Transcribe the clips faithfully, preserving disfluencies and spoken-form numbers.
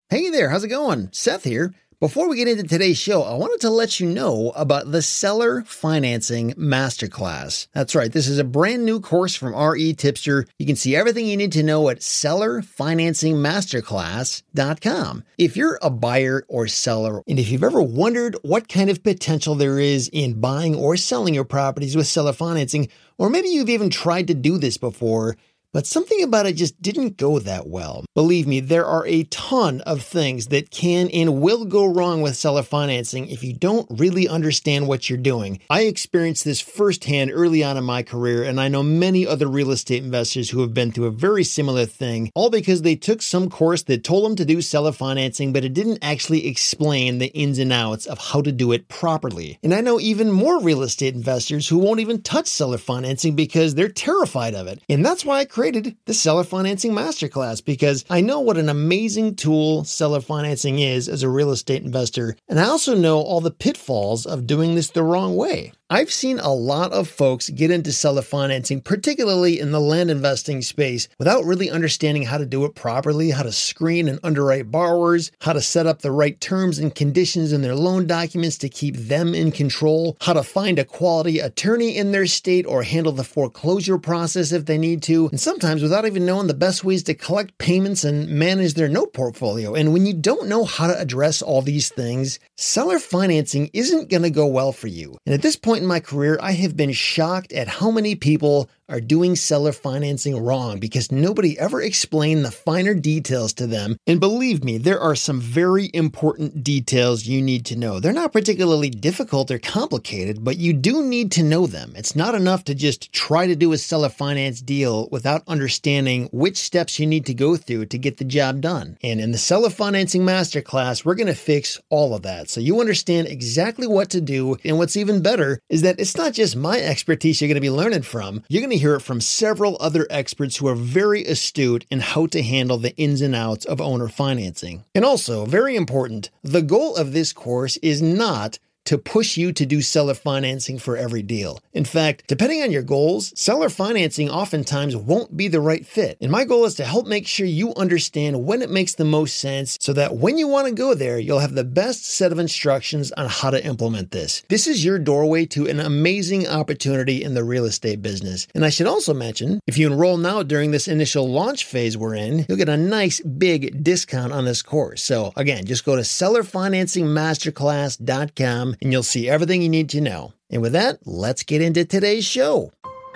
Hey there, how's it going? Seth here. Before we get into today's show, I wanted to let you know about the Seller Financing Masterclass. That's right, this is a brand new course from R E Tipster. You can see everything you need to know at seller financing masterclass dot com. If you're a buyer or seller, and if you've ever wondered what kind of potential there is in buying or selling your properties with seller financing, or maybe you've even tried to do this before, but something about it just didn't go that well. Believe me, there are a ton of things that can and will go wrong with seller financing if you don't really understand what you're doing. I experienced this firsthand early on in my career, and I know many other real estate investors who have been through a very similar thing, all because they took some course that told them to do seller financing, but it didn't actually explain the ins and outs of how to do it properly. And I know even more real estate investors who won't even touch seller financing because they're terrified of it. And that's why I created the Seller Financing Masterclass, because I know what an amazing tool seller financing is as a real estate investor, and I also know all the pitfalls of doing this the wrong way. I've seen a lot of folks get into seller financing, particularly in the land investing space, without really understanding how to do it properly, how to screen and underwrite borrowers, how to set up the right terms and conditions in their loan documents to keep them in control, how to find a quality attorney in their state or handle the foreclosure process if they need to, and sometimes without even knowing the best ways to collect payments and manage their note portfolio. And when you don't know how to address all these things, seller financing isn't going to go well for you. And at this point in my career, I have been shocked at how many people are doing seller financing wrong because nobody ever explained the finer details to them. And believe me, there are some very important details you need to know. They're not particularly difficult or complicated, but you do need to know them. It's not enough to just try to do a seller finance deal without understanding which steps you need to go through to get the job done. And in the Seller Financing Masterclass, we're going to fix all of that so you understand exactly what to do. And what's even better is that it's not just my expertise you're going to be learning from. You're going to hear it from several other experts who are very astute in how to handle the ins and outs of owner financing. And also, very important, the goal of this course is not to push you to do seller financing for every deal. In fact, depending on your goals, seller financing oftentimes won't be the right fit. And my goal is to help make sure you understand when it makes the most sense so that when you want to go there, you'll have the best set of instructions on how to implement this. This is your doorway to an amazing opportunity in the real estate business. And I should also mention, if you enroll now during this initial launch phase we're in, you'll get a nice big discount on this course. So again, just go to seller financing masterclass dot com and you'll see everything you need to know. And with that, let's get into today's show.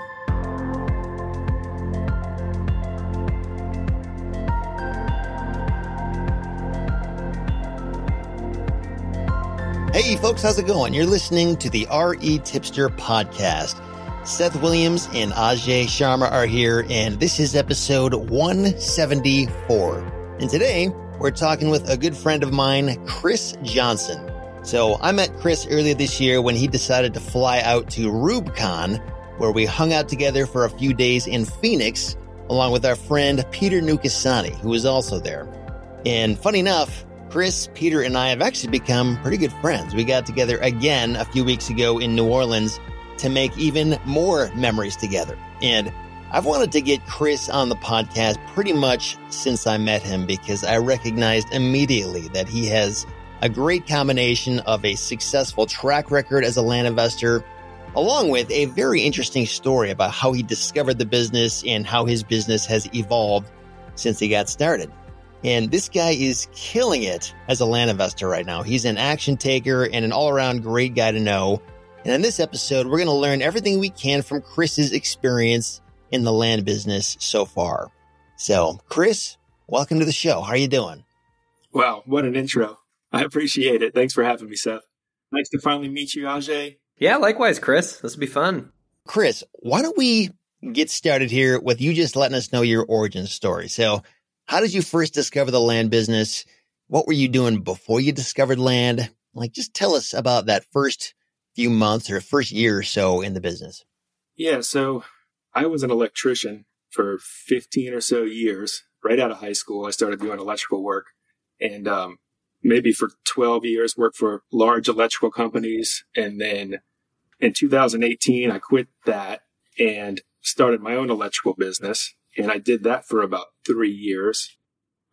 Hey folks, how's it going? You're listening to the R E Tipster podcast. Seth Williams and Ajay Sharma are here, and this is episode one seventy-four. And today, we're talking with a good friend of mine, Chris Johnson. So I met Chris earlier this year when he decided to fly out to RubeCon, where we hung out together for a few days in Phoenix, along with our friend Peter Nukasani, who was also there. And funny enough, Chris, Peter, and I have actually become pretty good friends. We got together again a few weeks ago in New Orleans to make even more memories together. And I've wanted to get Chris on the podcast pretty much since I met him because I recognized immediately that he has a great combination of a successful track record as a land investor, along with a very interesting story about how he discovered the business and how his business has evolved since he got started. And this guy is killing it as a land investor right now. He's an action taker and an all-around great guy to know. And in this episode, we're going to learn everything we can from Chris's experience in the land business so far. So, Chris, welcome to the show. How are you doing? Wow, what an intro. I appreciate it. Thanks for having me, Seth. Nice to finally meet you, Ajay. Yeah, likewise, Chris. This will be fun. Chris, why don't we get started here with you just letting us know your origin story. So how did you first discover the land business? What were you doing before you discovered land? Like, just tell us about that first few months or first year or so in the business. Yeah, so I was an electrician for fifteen or so years. Right out of high school, I started doing electrical work. And um, maybe for twelve years, worked for large electrical companies. And then in two thousand eighteen, I quit that and started my own electrical business. And I did that for about three years.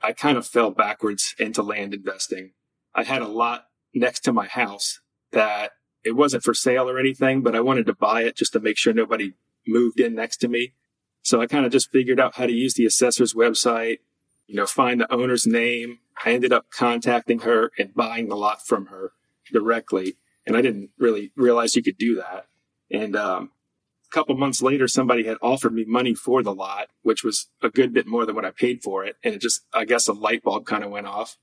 I kind of fell backwards into land investing. I had a lot next to my house that it wasn't for sale or anything, but I wanted to buy it just to make sure nobody moved in next to me. So I kind of just figured out how to use the assessor's website, you know, find the owner's name. I ended up contacting her and buying the lot from her directly. And I didn't really realize you could do that. And um, a couple months later, somebody had offered me money for the lot, which was a good bit more than what I paid for it. And it just, I guess a light bulb kind of went off.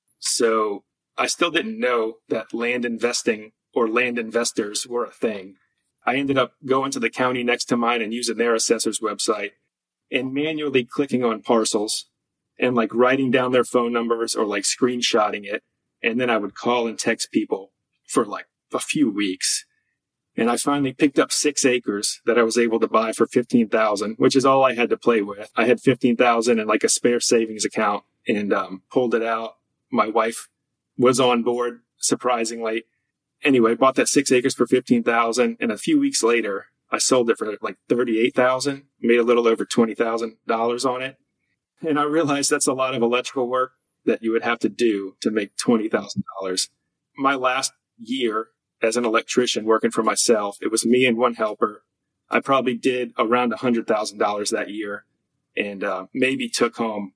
So I still didn't know that land investing or land investors were a thing. I ended up going to the county next to mine and using their assessor's website and manually clicking on parcels and like writing down their phone numbers or like screenshotting it. And then I would call and text people for like a few weeks. And I finally picked up six acres that I was able to buy for fifteen thousand dollars, which is all I had to play with. I had fifteen thousand dollars in like a spare savings account and um, pulled it out. My wife was on board, surprisingly. Anyway, bought that six acres for fifteen thousand dollars. And a few weeks later, I sold it for like thirty-eight thousand dollars, made a little over twenty thousand dollars on it. And I realized that's a lot of electrical work that you would have to do to make twenty thousand dollars. My last year as an electrician working for myself, it was me and one helper. I probably did around one hundred thousand dollars that year and uh, maybe took home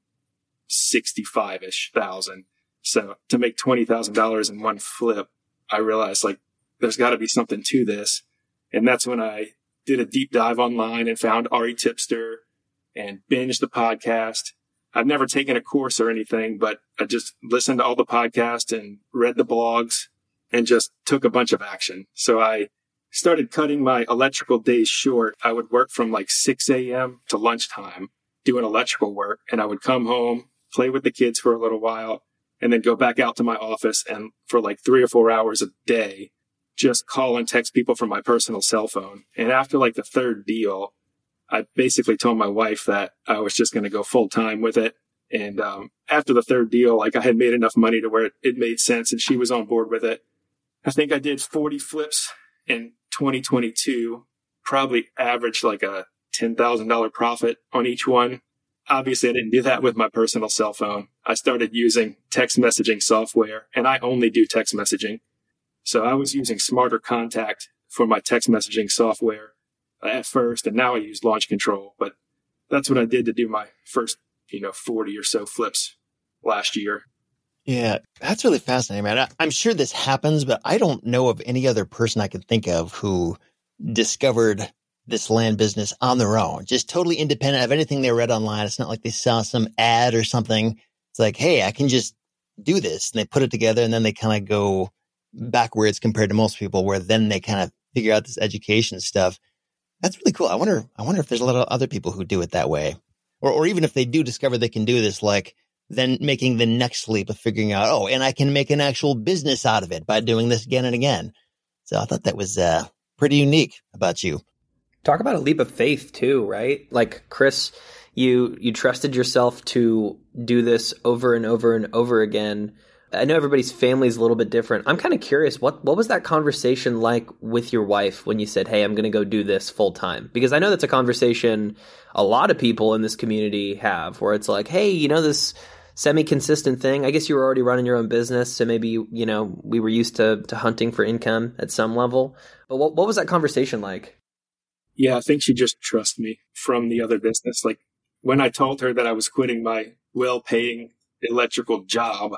sixty-five-ish thousand. So to make twenty thousand dollars in one flip, I realized like there's got to be something to this. And that's when I did a deep dive online and found R E Tipster and binged the podcast. I've never taken a course or anything, but I just listened to all the podcasts and read the blogs and just took a bunch of action. So I started cutting my electrical days short. I would work from like six a.m. to lunchtime doing electrical work. And I would come home, play with the kids for a little while, and then go back out to my office and for like three or four hours a day, just call and text people from my personal cell phone. And after like the third deal, I basically told my wife that I was just going to go full time with it. And um, after the third deal, like I had made enough money to where it, it made sense and she was on board with it. I think I did forty flips in twenty twenty-two, probably averaged like a ten thousand dollars profit on each one. Obviously, I didn't do that with my personal cell phone. I started using text messaging software, and I only do text messaging. So I was using Smarter Contact for my text messaging software at first, and now I use Launch Control. But that's what I did to do my first, you know, forty or so flips last year. Yeah, that's really fascinating, man. I, I'm sure this happens, but I don't know of any other person I could think of who discovered this land business on their own, just totally independent of anything they read online. It's not like they saw some ad or something. It's like, hey, I can just do this. And they put it together and then they kind of go backwards compared to most people where then they kind of figure out this education stuff. That's really cool. I wonder, I wonder if there's a lot of other people who do it that way, or, or even if they do discover they can do this, like then making the next leap of figuring out, oh, and I can make an actual business out of it by doing this again and again. So I thought that was uh, pretty unique about you. Talk about a leap of faith too, right? Like Chris, you you trusted yourself to do this over and over and over again. I know everybody's family is a little bit different. I'm kind of curious, what what was that conversation like with your wife when you said, hey, I'm going to go do this full time? Because I know that's a conversation a lot of people in this community have where it's like, hey, you know, this semi-consistent thing. I guess you were already running your own business. So maybe, you know, we were used to, to hunting for income at some level. But what what was that conversation like? Yeah, I think she just trusts me from the other business. Like when I told her that I was quitting my well-paying electrical job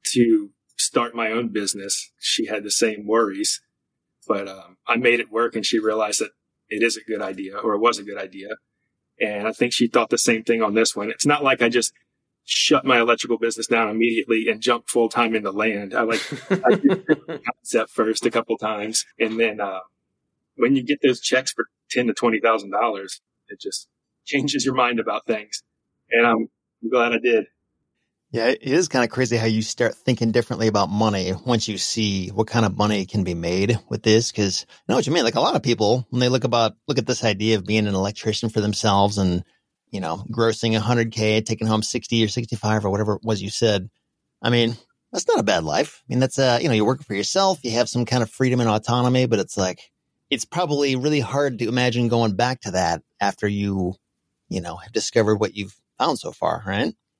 to start my own business, she had the same worries. But um, I made it work and she realized that it is a good idea, or it was a good idea. And I think she thought the same thing on this one. It's not like I just shut my electrical business down immediately and jumped full-time into land. I like I did the concept first a couple times. And then uh, when you get those checks for ten to twenty thousand dollars, it just changes your mind about things. And I'm glad I did. Yeah, it is kind of crazy how you start thinking differently about money once you see what kind of money can be made with this. Because I know what you mean. Like a lot of people, when they look about look at this idea of being an electrician for themselves and, you know, grossing one hundred K, taking home sixty or sixty-five or whatever it was you said. I mean, that's not a bad life. I mean, that's uh, you know, you're working for yourself. You have some kind of freedom and autonomy, but it's like it's probably really hard to imagine going back to that after you, you know, have discovered what you've found so far, right?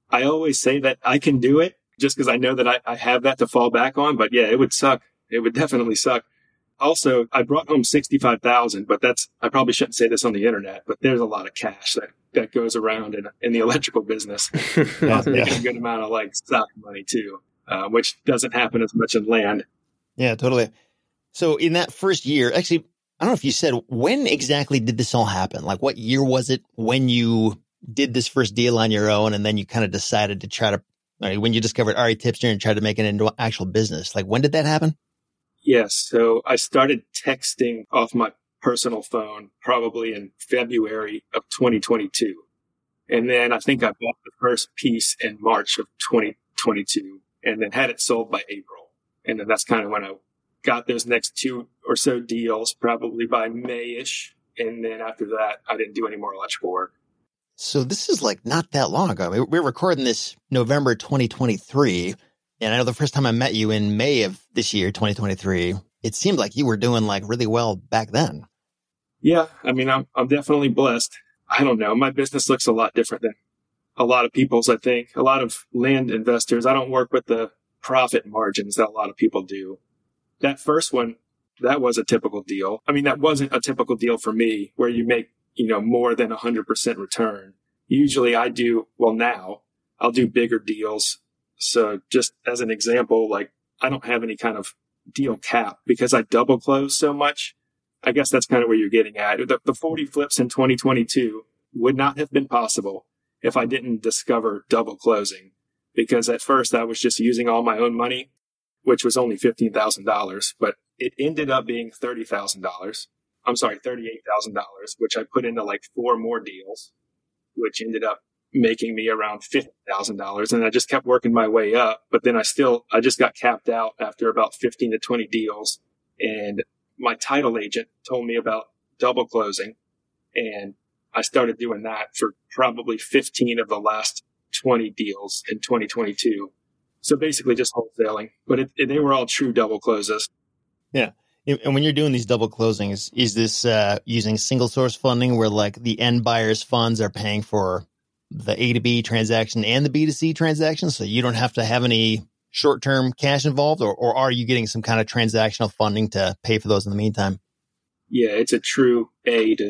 I always say that I can do it just because I know that I, I have that to fall back on. But yeah, it would suck. It would definitely suck. Also, I brought home sixty-five thousand, but that's, I probably shouldn't say this on the internet, but there's a lot of cash that, that goes around in, in the electrical business. I was making a good amount of like stock money too, uh, which doesn't happen as much in land. Yeah, totally. So in that first year, actually, I don't know if you said, when exactly did this all happen? Like what year was it when you did this first deal on your own and then you kind of decided to try to, like, when you discovered R E Tipster and tried to make it into an actual business? Like when did that happen? Yes. So I started texting off my personal phone probably in February of twenty twenty-two. And then I think I bought the first piece in March of twenty twenty-two and then had it sold by April. And then that's kind of when I got those next two or so deals, probably by May-ish. And then after that, I didn't do any more electrical work. So this is like not that long ago. I mean, we're recording this November twenty twenty-three. And I know the first time I met you in May of this year, twenty twenty-three, it seemed like you were doing like really well back then. Yeah. I mean, I'm, I'm definitely blessed. I don't know. My business looks a lot different than a lot of people's, I think. A lot of land investors, I don't work with the profit margins that a lot of people do. That first one, that was a typical deal. I mean, that wasn't a typical deal for me where you make, you know, more than a hundred percent return. Usually I do, well, now I'll do bigger deals. So just as an example, like I don't have any kind of deal cap because I double close so much. I guess that's kind of where you're getting at. The, the forty flips in twenty twenty-two would not have been possible if I didn't discover double closing, because at first I was just using all my own money, which was only fifteen thousand dollars, but it ended up being thirty thousand dollars. I'm sorry, thirty-eight thousand dollars, which I put into like four more deals, which ended up making me around fifty thousand dollars. And I just kept working my way up. But then I still, I just got capped out after about fifteen to twenty deals. And my title agent told me about double closing. And I started doing that for probably fifteen of the last twenty deals in twenty twenty-two. So basically just wholesaling, but it, it, they were all true double closes. Yeah. And when you're doing these double closings, is this uh, using single source funding where like the end buyer's funds are paying for the A to B transaction and the B to C transaction, so you don't have to have any short-term cash involved, or, or are you getting some kind of transactional funding to pay for those in the meantime? Yeah, it's a true A to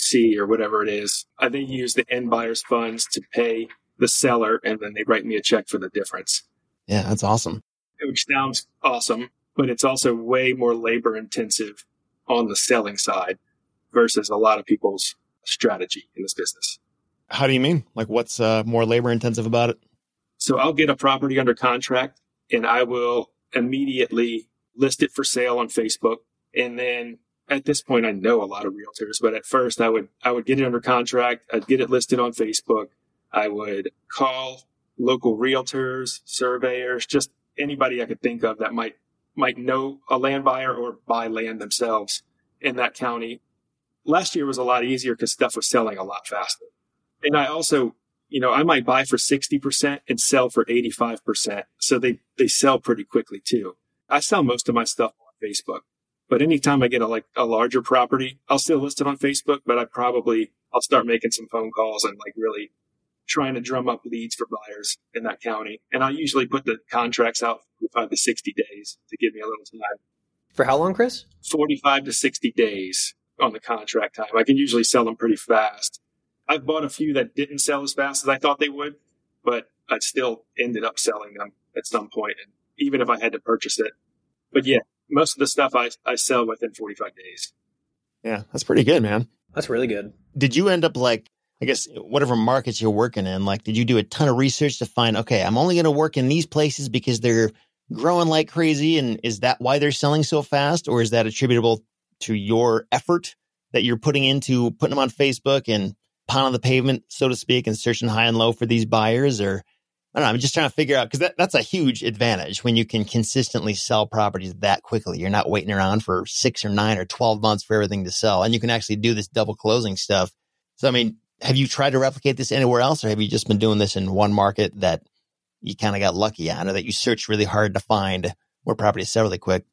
C or whatever it is. I they use the end buyer's funds to pay the seller, and then they write me a check for the difference. Yeah, that's awesome. Which sounds awesome, but it's also way more labor intensive on the selling side versus a lot of people's strategy in this business. How do you mean? Like what's uh, more labor intensive about it? So I'll get a property under contract and I will immediately list it for sale on Facebook. And then at this point, I know a lot of realtors, but at first I would, I would get it under contract. I'd get it listed on Facebook. I would call local realtors, surveyors, just anybody I could think of that might, might know a land buyer or buy land themselves in that county. Last year was a lot easier because stuff was selling a lot faster. And I also, you know, I might buy for sixty percent and sell for eighty-five percent. So they, they sell pretty quickly too. I sell most of my stuff on Facebook, but anytime I get a, like a larger property, I'll still list it on Facebook, but I probably, I'll start making some phone calls and like really trying to drum up leads for buyers in that county. And I usually put the contracts out for forty-five to sixty days to give me a little time. For how long, Chris? forty-five to sixty days on the contract time. I can usually sell them pretty fast. I've bought a few that didn't sell as fast as I thought they would, but I still ended up selling them at some point, and even if I had to purchase it. But yeah, most of the stuff I, I sell within forty-five days. Yeah, that's pretty good, man. That's really good. Did you end up like, I guess, whatever markets you're working in, like, did you do a ton of research to find, okay, I'm only going to work in these places because they're growing like crazy, and is that why they're selling so fast, or is that attributable to your effort that you're putting into putting them on Facebook and pounding the pavement, so to speak, and searching high and low for these buyers? Or I don't know, I'm just trying to figure out, because that, that's a huge advantage when you can consistently sell properties that quickly. You're not waiting around for six or nine or twelve months for everything to sell, and you can actually do this double closing stuff. So, I mean, have you tried to replicate this anywhere else, or have you just been doing this in one market that you kind of got lucky on, or that you searched really hard to find where properties sell really quick?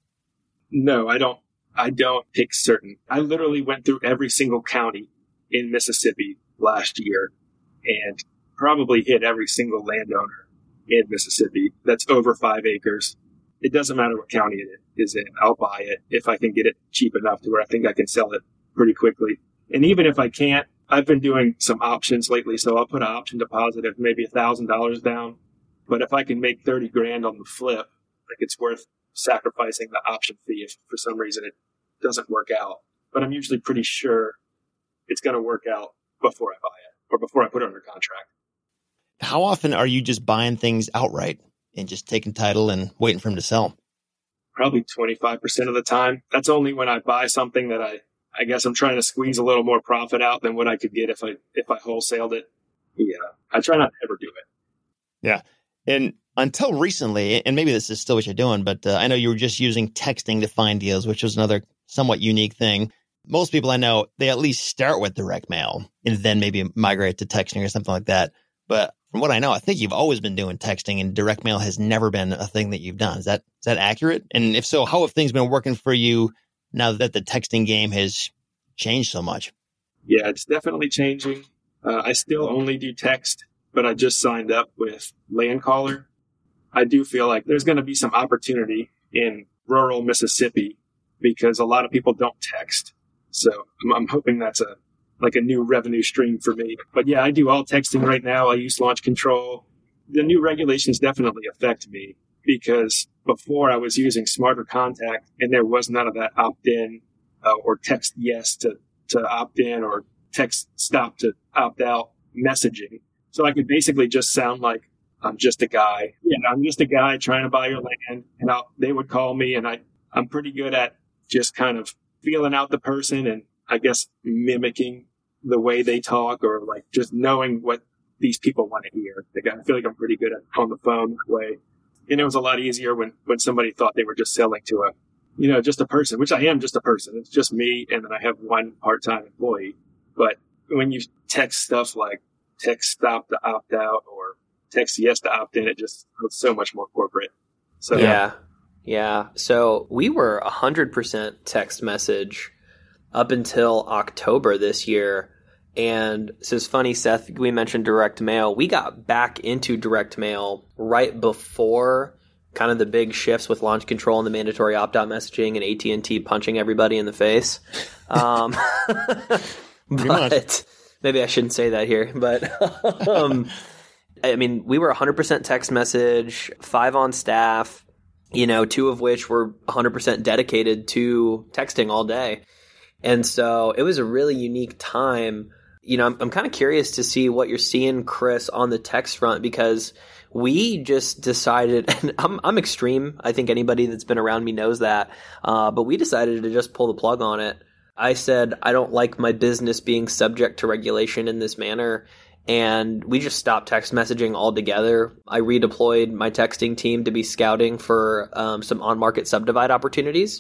No, I don't. I don't pick certain. I literally went through every single county in Mississippi last year, and probably hit every single landowner in Mississippi that's over five acres. It doesn't matter what county it is in. I'll buy it if I can get it cheap enough to where I think I can sell it pretty quickly. And even if I can't, I've been doing some options lately. So I'll put an option deposit of maybe a thousand dollars down. But if I can make thirty grand on the flip, like it's worth sacrificing the option fee if for some reason it doesn't work out. But I'm usually pretty sure it's going to work out before I buy it or before I put it under contract. How often are you just buying things outright and just taking title and waiting for them to sell? Probably twenty-five percent of the time. That's only when I buy something that I, I guess I'm trying to squeeze a little more profit out than what I could get if I, if I wholesaled it. Yeah. I try not to ever do it. Yeah. And until recently, and maybe this is still what you're doing, but uh, I know you were just using texting to find deals, which was another somewhat unique thing. Most people I know, they at least start with direct mail and then maybe migrate to texting or something like that. But from what I know, I think you've always been doing texting and direct mail has never been a thing that you've done. Is that is that accurate? And if so, how have things been working for you now that the texting game has changed so much? Yeah, it's definitely changing. Uh, I still only do text, but I just signed up with Landcaller. I do feel like there's going to be some opportunity in rural Mississippi because a lot of people don't text. So I'm, I'm hoping that's a like a new revenue stream for me. But yeah, I do all texting right now. I use Launch Control. The new regulations definitely affect me because before I was using Smarter Contact and there was none of that opt-in uh, or text yes to, to opt in or text stop to opt out messaging. So I could basically just sound like I'm just a guy. Yeah, I'm just a guy trying to buy your land. And I'll, they would call me and I, I'm pretty good at just kind of feeling out the person and I guess mimicking the way they talk or like just knowing what these people want to hear. Like, I feel like I'm pretty good at on the phone that way. And it was a lot easier when, when somebody thought they were just selling to a, you know, just a person, which I am just a person. It's just me. And then I have one part-time employee. But when you text stuff like text stop to opt out or text yes to opt in, it just feels so much more corporate. So yeah. Yeah. So we were one hundred percent text message up until October this year. And so it's funny, Seth, we mentioned direct mail. We got back into direct mail right before kind of the big shifts with Launch Control and the mandatory opt-out messaging and A T and T punching everybody in the face. Um, but maybe I shouldn't say that here. But um, I mean, we were one hundred percent text message, five on staff, you know, two of which were one hundred percent dedicated to texting all day. And so it was a really unique time. You know, I'm, I'm kind of curious to see what you're seeing, Chris, on the text front, because we just decided, and I'm, I'm extreme. I think anybody that's been around me knows that. Uh, but we decided to just pull the plug on it. I said, I don't like my business being subject to regulation in this manner. And we just stopped text messaging altogether. I redeployed my texting team to be scouting for um, some on-market subdivide opportunities.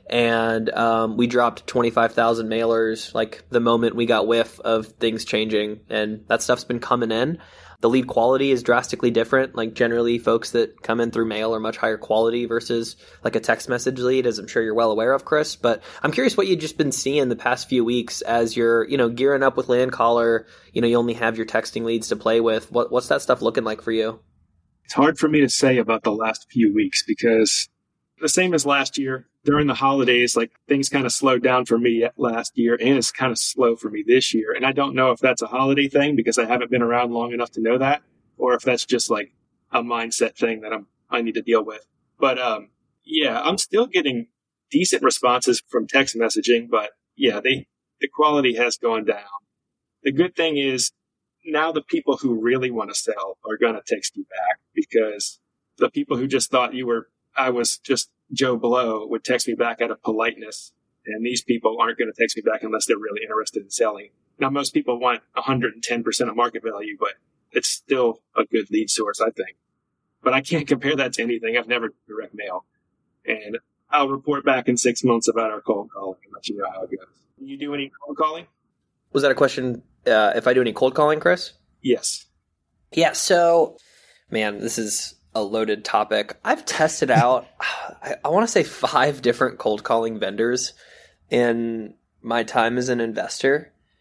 And um, we dropped twenty-five thousand mailers like the moment we got whiff of things changing. And that stuff's been coming in. The lead quality is drastically different. Like generally folks that come in through mail are much higher quality versus like a text message lead, as I'm sure you're well aware of, Chris. But I'm curious what you've just been seeing the past few weeks as you're, you know, gearing up with Landcaller. You know, you only have your texting leads to play with. What, what's that stuff looking like for you? It's hard for me to say about the last few weeks because the same as last year during the holidays, like things kind of slowed down for me last year and it's kind of slow for me this year. And I don't know if that's a holiday thing because I haven't been around long enough to know that, or if that's just like a mindset thing that I'm, I need to deal with. But, um, yeah, I'm still getting decent responses from text messaging, but yeah, they, the quality has gone down. The good thing is now the people who really want to sell are going to text you back because the people who just thought you were, I was just Joe Blow would text me back out of politeness. And these people aren't going to text me back unless they're really interested in selling. Now, most people want one hundred ten percent of market value, but it's still a good lead source, I think. But I can't compare that to anything. I've never direct mail. And I'll report back in six months about our cold calling and let you know how it goes. Do you do any cold calling? Was that a question uh, if I do any cold calling, Chris? Yes. Yeah, so, man, this is a loaded topic. I've tested out, I, I want to say five different cold calling vendors in my time as an investor.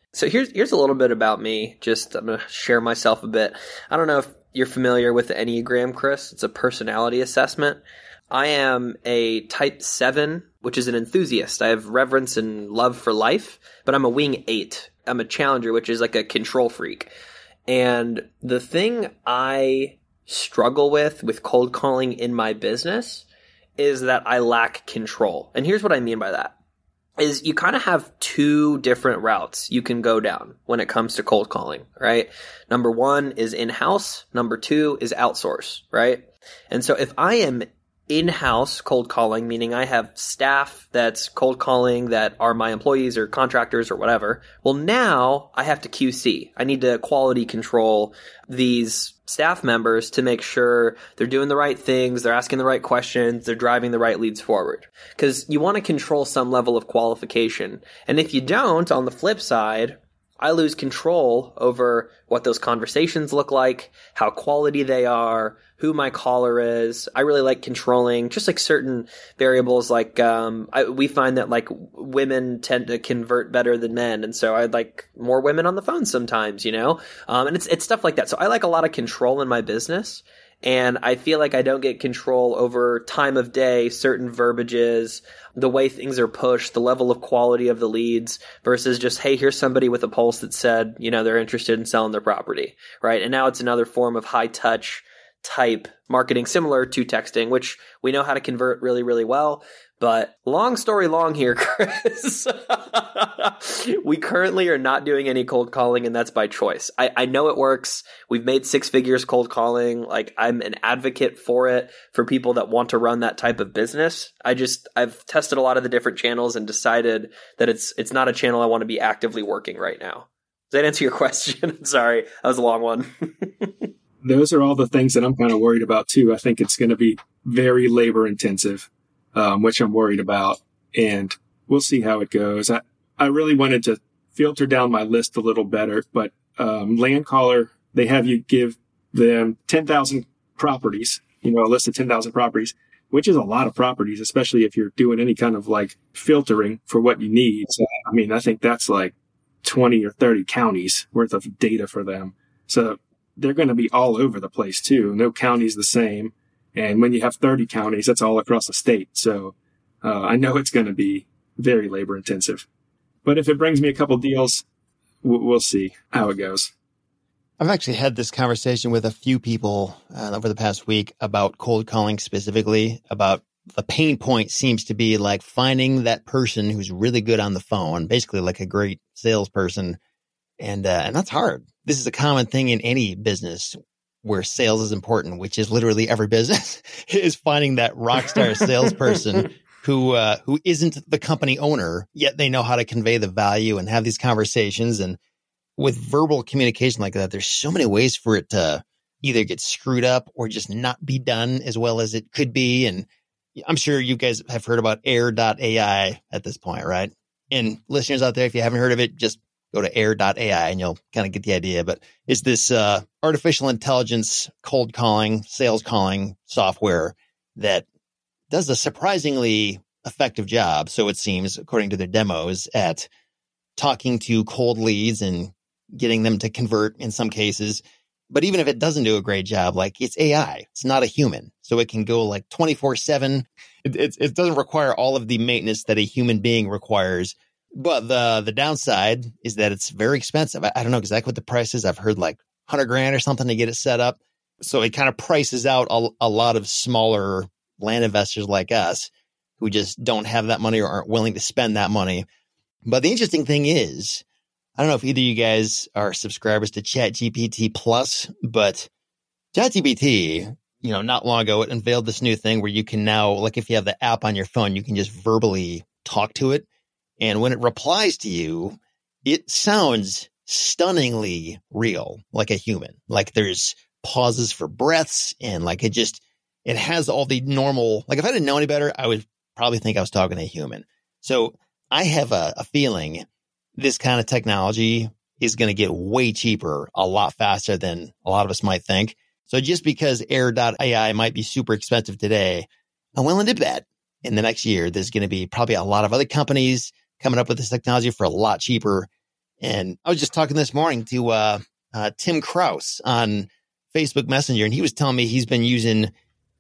So here's here's a little bit about me. Just I'm going to share myself a bit. I don't know if you're familiar with the Enneagram, Chris. It's a personality assessment. I am a type seven, which is an enthusiast. I have reverence and love for life, but I'm a wing eight. I'm a challenger, which is like a control freak. And the thing I struggle with with cold calling in my business is that I lack control. And here's what I mean by that. Is you kind of have two different routes you can go down when it comes to cold calling, right? Number one is in-house. Number two is outsource, right? And so if I am in-house cold calling, meaning I have staff that's cold calling that are my employees or contractors or whatever, well, now I have to Q C. I need to quality control these staff members to make sure they're doing the right things, they're asking the right questions, they're driving the right leads forward. Because you want to control some level of qualification. And if you don't, on the flip side, I lose control over what those conversations look like, how quality they are, who my caller is. I really like controlling just like certain variables. Like um, I, we find that like women tend to convert better than men, and so I'd like more women on the phone sometimes, you know. Um, and it's it's stuff like that. So I like a lot of control in my business. And I feel like I don't get control over time of day, certain verbiages, the way things are pushed, the level of quality of the leads versus just, hey, here's somebody with a pulse that said, you know, they're interested in selling their property, right? And now it's another form of high touch type marketing similar to texting, which we know how to convert really, really well. But long story long here, Chris, we currently are not doing any cold calling, and that's by choice. I, I know it works. We've made six figures cold calling. Like I'm an advocate for it for people that want to run that type of business. I just, I've tested a lot of the different channels and decided that it's, it's not a channel I want to be actively working right now. Does that answer your question? Sorry, that was a long one. Those are all the things that I'm kind of worried about too. I think it's going to be very labor intensive. Um, which I'm worried about, and we'll see how it goes. I, I really wanted to filter down my list a little better, but um, Landcaller, they have you give them ten thousand properties, you know, a list of ten thousand properties, which is a lot of properties, especially if you're doing any kind of like filtering for what you need. So, I mean, I think that's like twenty or thirty counties worth of data for them. So they're going to be all over the place too. No county's the same. And when you have thirty counties, that's all across the state. So uh, I know it's going to be very labor intensive. But if it brings me a couple deals, w- we'll see how it goes. I've actually had this conversation with a few people uh, over the past week about cold calling specifically, about the pain point seems to be like finding that person who's really good on the phone, basically like a great salesperson. And, uh, and that's hard. This is a common thing in any business where sales is important, which is literally every business, is finding that rock star salesperson who uh, who isn't the company owner, yet they know how to convey the value and have these conversations. And with verbal communication like that, there's so many ways for it to either get screwed up or just not be done as well as it could be. And I'm sure you guys have heard about air dot A I at this point, right? And listeners out there, if you haven't heard of it, just go to air dot A I and you'll kind of get the idea. But it's this uh, artificial intelligence cold calling, sales calling software that does a surprisingly effective job, so it seems, according to their demos, at talking to cold leads and getting them to convert in some cases. But even if it doesn't do a great job, like it's A I, it's not a human. So it can go like twenty-four seven. It, it, it doesn't require all of the maintenance that a human being requires. But the the downside is that it's very expensive. I, I don't know exactly what the price is. I've heard like one hundred grand or something to get it set up. So it kind of prices out a, a lot of smaller land investors like us who just don't have that money or aren't willing to spend that money. But the interesting thing is, I don't know if either of you guys are subscribers to ChatGPT Plus, but ChatGPT, you know, not long ago, it unveiled this new thing where you can now, like if you have the app on your phone, you can just verbally talk to it. And when it replies to you, it sounds stunningly real, like a human. Like there's pauses for breaths and like it just, it has all the normal, like if I didn't know any better, I would probably think I was talking to a human. So I have a, a feeling this kind of technology is going to get way cheaper a lot faster than a lot of us might think. So just because air dot A I might be super expensive today, I'm willing to bet in the next year, there's going to be probably a lot of other companies coming up with this technology for a lot cheaper. And I was just talking this morning to uh, uh, Tim Kraus on Facebook Messenger, and he was telling me he's been using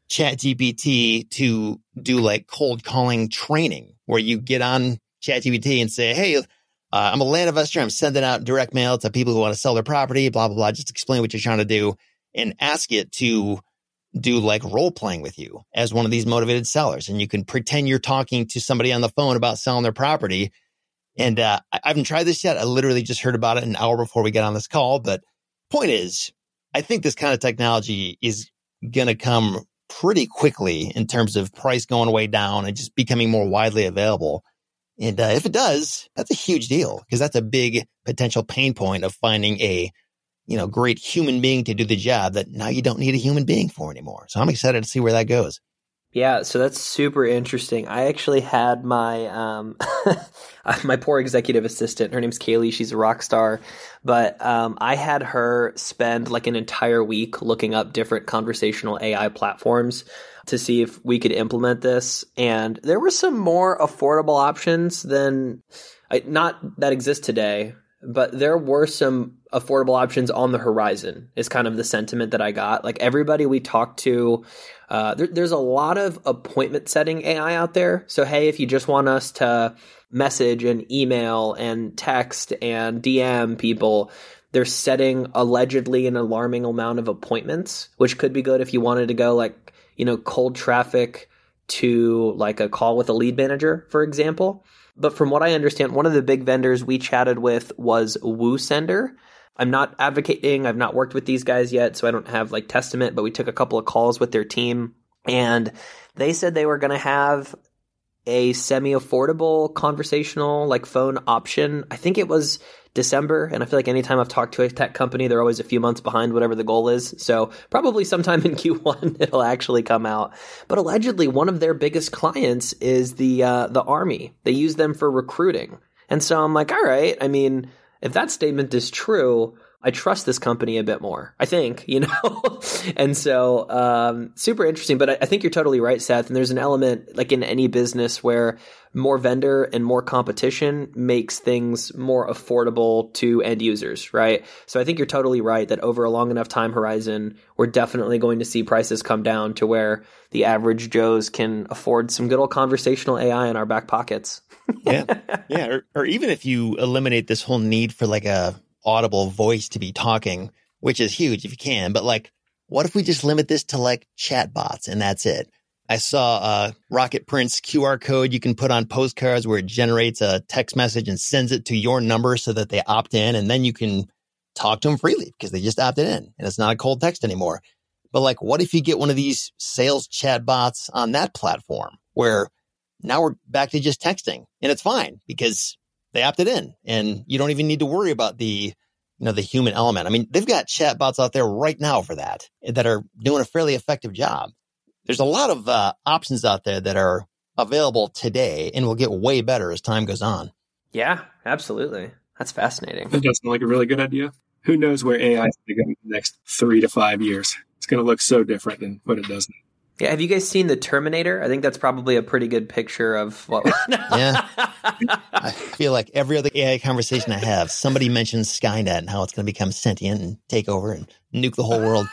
ChatGPT to do like cold calling training, where you get on ChatGPT and say, hey, uh, I'm a land investor. I'm sending out direct mail to people who want to sell their property, blah, blah, blah. Just explain what you're trying to do and ask it to do like role playing with you as one of these motivated sellers. And you can pretend you're talking to somebody on the phone about selling their property. And uh, I haven't tried this yet. I literally just heard about it an hour before we got on this call. But point is, I think this kind of technology is going to come pretty quickly in terms of price going way down and just becoming more widely available. And uh, if it does, that's a huge deal, because that's a big potential pain point of finding a, you know, great human being to do the job that now you don't need a human being for anymore. So I'm excited to see where that goes. Yeah, so that's super interesting. I actually had my um, my poor executive assistant. Her name's Kaylee. She's a rock star. But um, I had her spend like an entire week looking up different conversational A I platforms to see if we could implement this. And there were some more affordable options than I, not that exist today, but there were some affordable options on the horizon is kind of the sentiment that I got. Like everybody we talked to, uh, there, there's a lot of appointment setting A I out there. So, hey, if you just want us to message and email and text and D M people, they're setting allegedly an alarming amount of appointments, which could be good if you wanted to go like, you know, cold traffic to like a call with a lead manager, for example. But from what I understand, one of the big vendors we chatted with was WooSender. I'm not advocating, I've not worked with these guys yet, so I don't have like testament, but we took a couple of calls with their team, and they said they were going to have a semi-affordable conversational like phone option. I think it was December, and I feel like anytime I've talked to a tech company, they're always a few months behind whatever the goal is. So probably sometime in Q one, it'll actually come out. But allegedly, one of their biggest clients is the uh, the Army. They use them for recruiting. And so I'm like, all right, I mean, if that statement is true, I trust this company a bit more, I think, you know? And so um, super interesting. But I, I think you're totally right, Seth. And there's an element like in any business where more vendor and more competition makes things more affordable to end users, right? So I think you're totally right that over a long enough time horizon, we're definitely going to see prices come down to where the average Joes can afford some good old conversational A I in our back pockets. yeah. Yeah. Or, or even if you eliminate this whole need for like a audible voice to be talking, which is huge if you can, but like, what if we just limit this to like chat bots and that's it? I saw a Rocket Prince Q R code you can put on postcards where it generates a text message and sends it to your number so that they opt in, and then you can talk to them freely because they just opted in and it's not a cold text anymore. But like, what if you get one of these sales chat bots on that platform where now we're back to just texting and it's fine because they opted in and you don't even need to worry about the, you know, the human element. I mean, they've got chat bots out there right now for that, that are doing a fairly effective job. There's a lot of uh, options out there that are available today and will get way better as time goes on. Yeah, absolutely. That's fascinating. That does sound like a really good idea. Who knows where A I is going to go in the next three to five years? It's going to look so different than what it does now. Yeah, have you guys seen The Terminator? I think that's probably a pretty good picture of what. Yeah. I feel like every other A I conversation I have, somebody mentions Skynet and how it's going to become sentient and take over and nuke the whole world.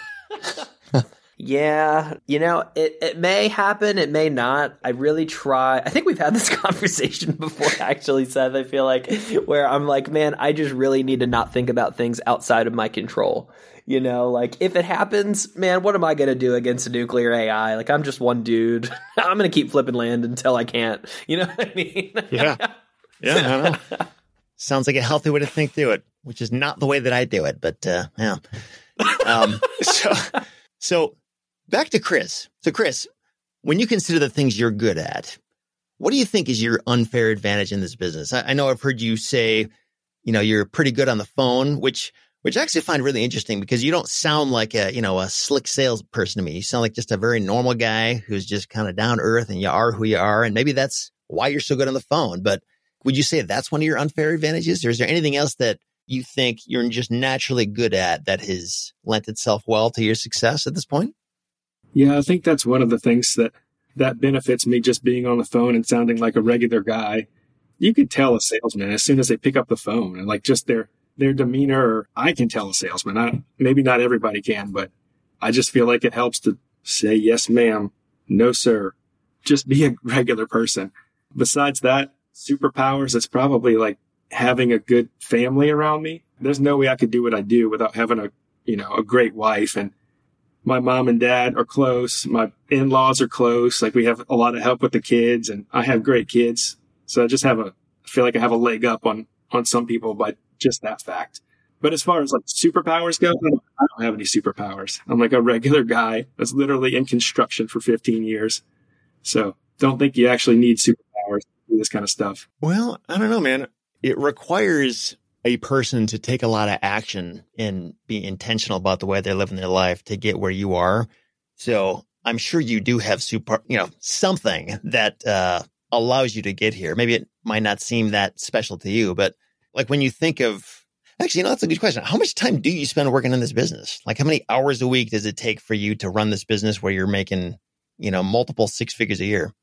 Yeah, you know, it, it may happen, it may not. I really try. I think we've had this conversation before, actually, Seth. I feel like where I'm like, man, I just really need to not think about things outside of my control. You know, like if it happens, man, what am I going to do against a nuclear A I? Like I'm just one dude. I'm going to keep flipping land until I can't. You know what I mean? Yeah. Yeah, I know. Sounds like a healthy way to think through it, which is not the way that I do it. But uh, yeah. Um, so, so back to Chris. So Chris, when you consider the things you're good at, what do you think is your unfair advantage in this business? I, I know I've heard you say, you know, you're pretty good on the phone, which which I actually find really interesting because you don't sound like a, you know, a slick salesperson to me. You sound like just a very normal guy who's just kind of down to earth, and you are who you are. And maybe that's why you're so good on the phone. But would you say that's one of your unfair advantages? Or is there anything else that you think you're just naturally good at that has lent itself well to your success at this point? Yeah, I think that's one of the things that, that benefits me, just being on the phone and sounding like a regular guy. you could tell a salesman as soon as they pick up the phone, and like just their, their demeanor. Or I can tell a salesman. I, maybe not everybody can, but I just feel like it helps to say, yes, ma'am, no, sir. Just be a regular person. Besides that, superpowers, it's probably like having a good family around me. There's no way I could do what I do without having a, you know, a great wife. And my mom and dad are close. My in-laws are close. Like we have a lot of help with the kids, and I have great kids. So I just have a, I feel like I have a leg up on, on some people by just that fact. But as far as like superpowers go, I don't, I don't have any superpowers. I'm like a regular guy that's literally in construction for fifteen years. So don't think you actually need superpowers to do this kind of stuff. Well, I don't know, man. It requires a person to take a lot of action and be intentional about the way they're living their life to get where you are. So I'm sure you do have super, you know, something that uh, allows you to get here. Maybe it might not seem that special to you, but like when you think of, actually, you know, that's a good question. How much time do you spend working in this business? Like how many hours a week does it take for you to run this business where you're making, you know, multiple six figures a year?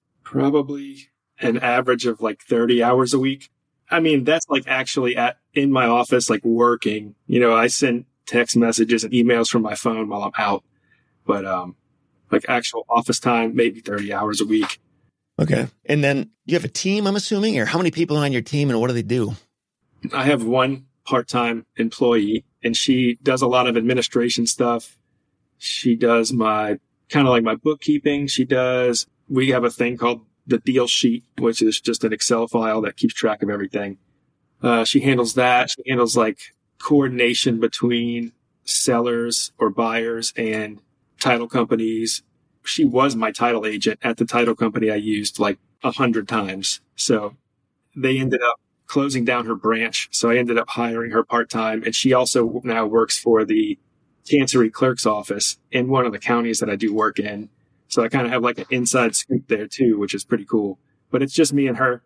Probably an average of like thirty hours a week. I mean, that's like actually at in my office, like working. You know, I send text messages and emails from my phone while I'm out. But um, like actual office time, maybe thirty hours a week. Okay. And then you have a team, I'm assuming, or how many people are on your team and what do they do? I have one part-time employee, and she does a lot of administration stuff. She does my kind of like my bookkeeping. She does, we have a thing called the deal sheet, which is just an Excel file that keeps track of everything. Uh, she handles that. She handles like coordination between sellers or buyers and title companies. She was my title agent at the title company I used like a hundred times. So they ended up closing down her branch. So I ended up hiring her part-time. And she also now works for the Chancery Clerk's office in one of the counties that I do work in. So I kind of have like an inside scoop there too, which is pretty cool. But it's just me and her.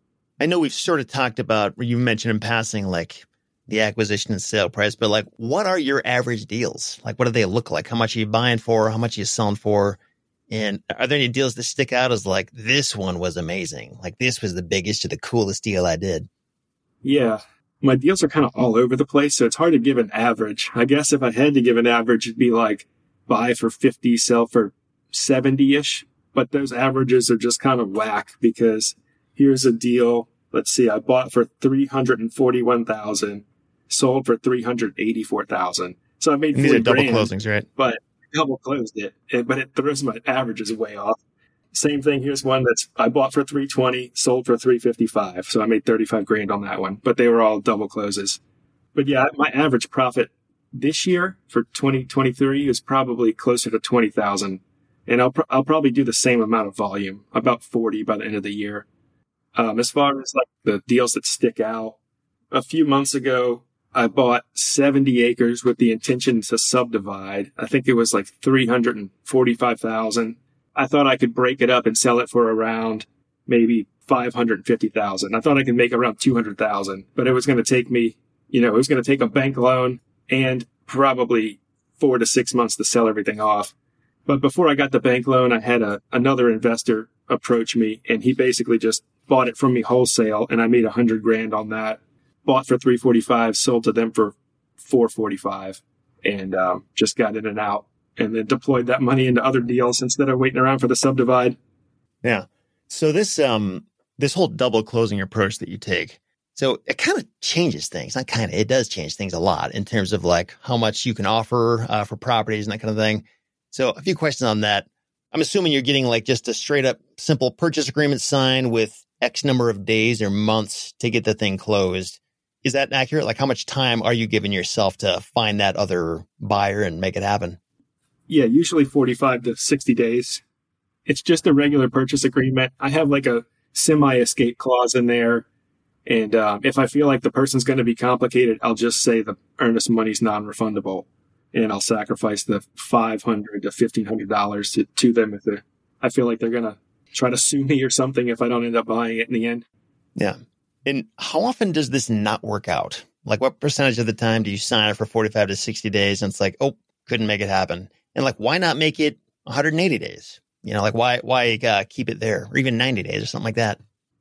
I know we've sort of talked about, you mentioned in passing, like the acquisition and sale price, but like what are your average deals? Like what do they look like? How much are you buying for? How much are you selling for? And are there any deals that stick out as like, this one was amazing? Like this was the biggest or the coolest deal I did? Yeah. My deals are kind of all over the place, so it's hard to give an average. I guess if I had to give an average, it'd be like buy for fifty, sell for seventy-ish. But those averages are just kind of whack because here's a deal. Let's see. I bought for three hundred forty-one thousand dollars, sold for three hundred eighty-four thousand dollars. So I made these are double grand, closings, right? But double closed it, but it throws my averages way off. Same thing. Here's one that's I bought for three twenty, sold for three fifty-five. So I made thirty-five grand on that one, but they were all double closes. But yeah, my average profit this year for twenty twenty-three is probably closer to twenty thousand. And I'll, pr- I'll probably do the same amount of volume, about forty by the end of the year. Um, as far as like the deals that stick out, a few months ago, I bought seventy acres with the intention to subdivide. I think it was like three hundred forty-five thousand. I thought I could break it up and sell it for around maybe five hundred fifty thousand. I thought I could make around two hundred thousand, but it was going to take me, you know, it was going to take a bank loan and probably four to six months to sell everything off. But before I got the bank loan, I had a, another investor approach me, and he basically just bought it from me wholesale, and I made a hundred grand on that. Bought for three forty-five, sold to them for four forty-five, and um, just got in and out, and then deployed that money into other deals instead of waiting around for the subdivide. Yeah. So this um this whole double closing approach that you take, so it kind of changes things. Not kind of, it does change things a lot in terms of like how much you can offer uh, for properties and that kind of thing. So a few questions on that. I'm assuming you're getting like just a straight up simple purchase agreement signed with X number of days or months to get the thing closed. Is that accurate? Like how much time are you giving yourself to find that other buyer and make it happen? Yeah, usually forty-five to sixty days. It's just a regular purchase agreement. I have like a semi-escape clause in there. And um, if I feel like the person's going to be complicated, I'll just say the earnest money's non-refundable. And I'll sacrifice the five hundred dollars to fifteen hundred dollars to, to them if I feel like they're going to try to sue me or something if I don't end up buying it in the end. Yeah. And how often does this not work out? Like what percentage of the time do you sign it for forty-five to sixty days and it's like, oh, couldn't make it happen? And like, why not make it one hundred eighty days? You know, like why, why uh, keep it there or even ninety days or something like that?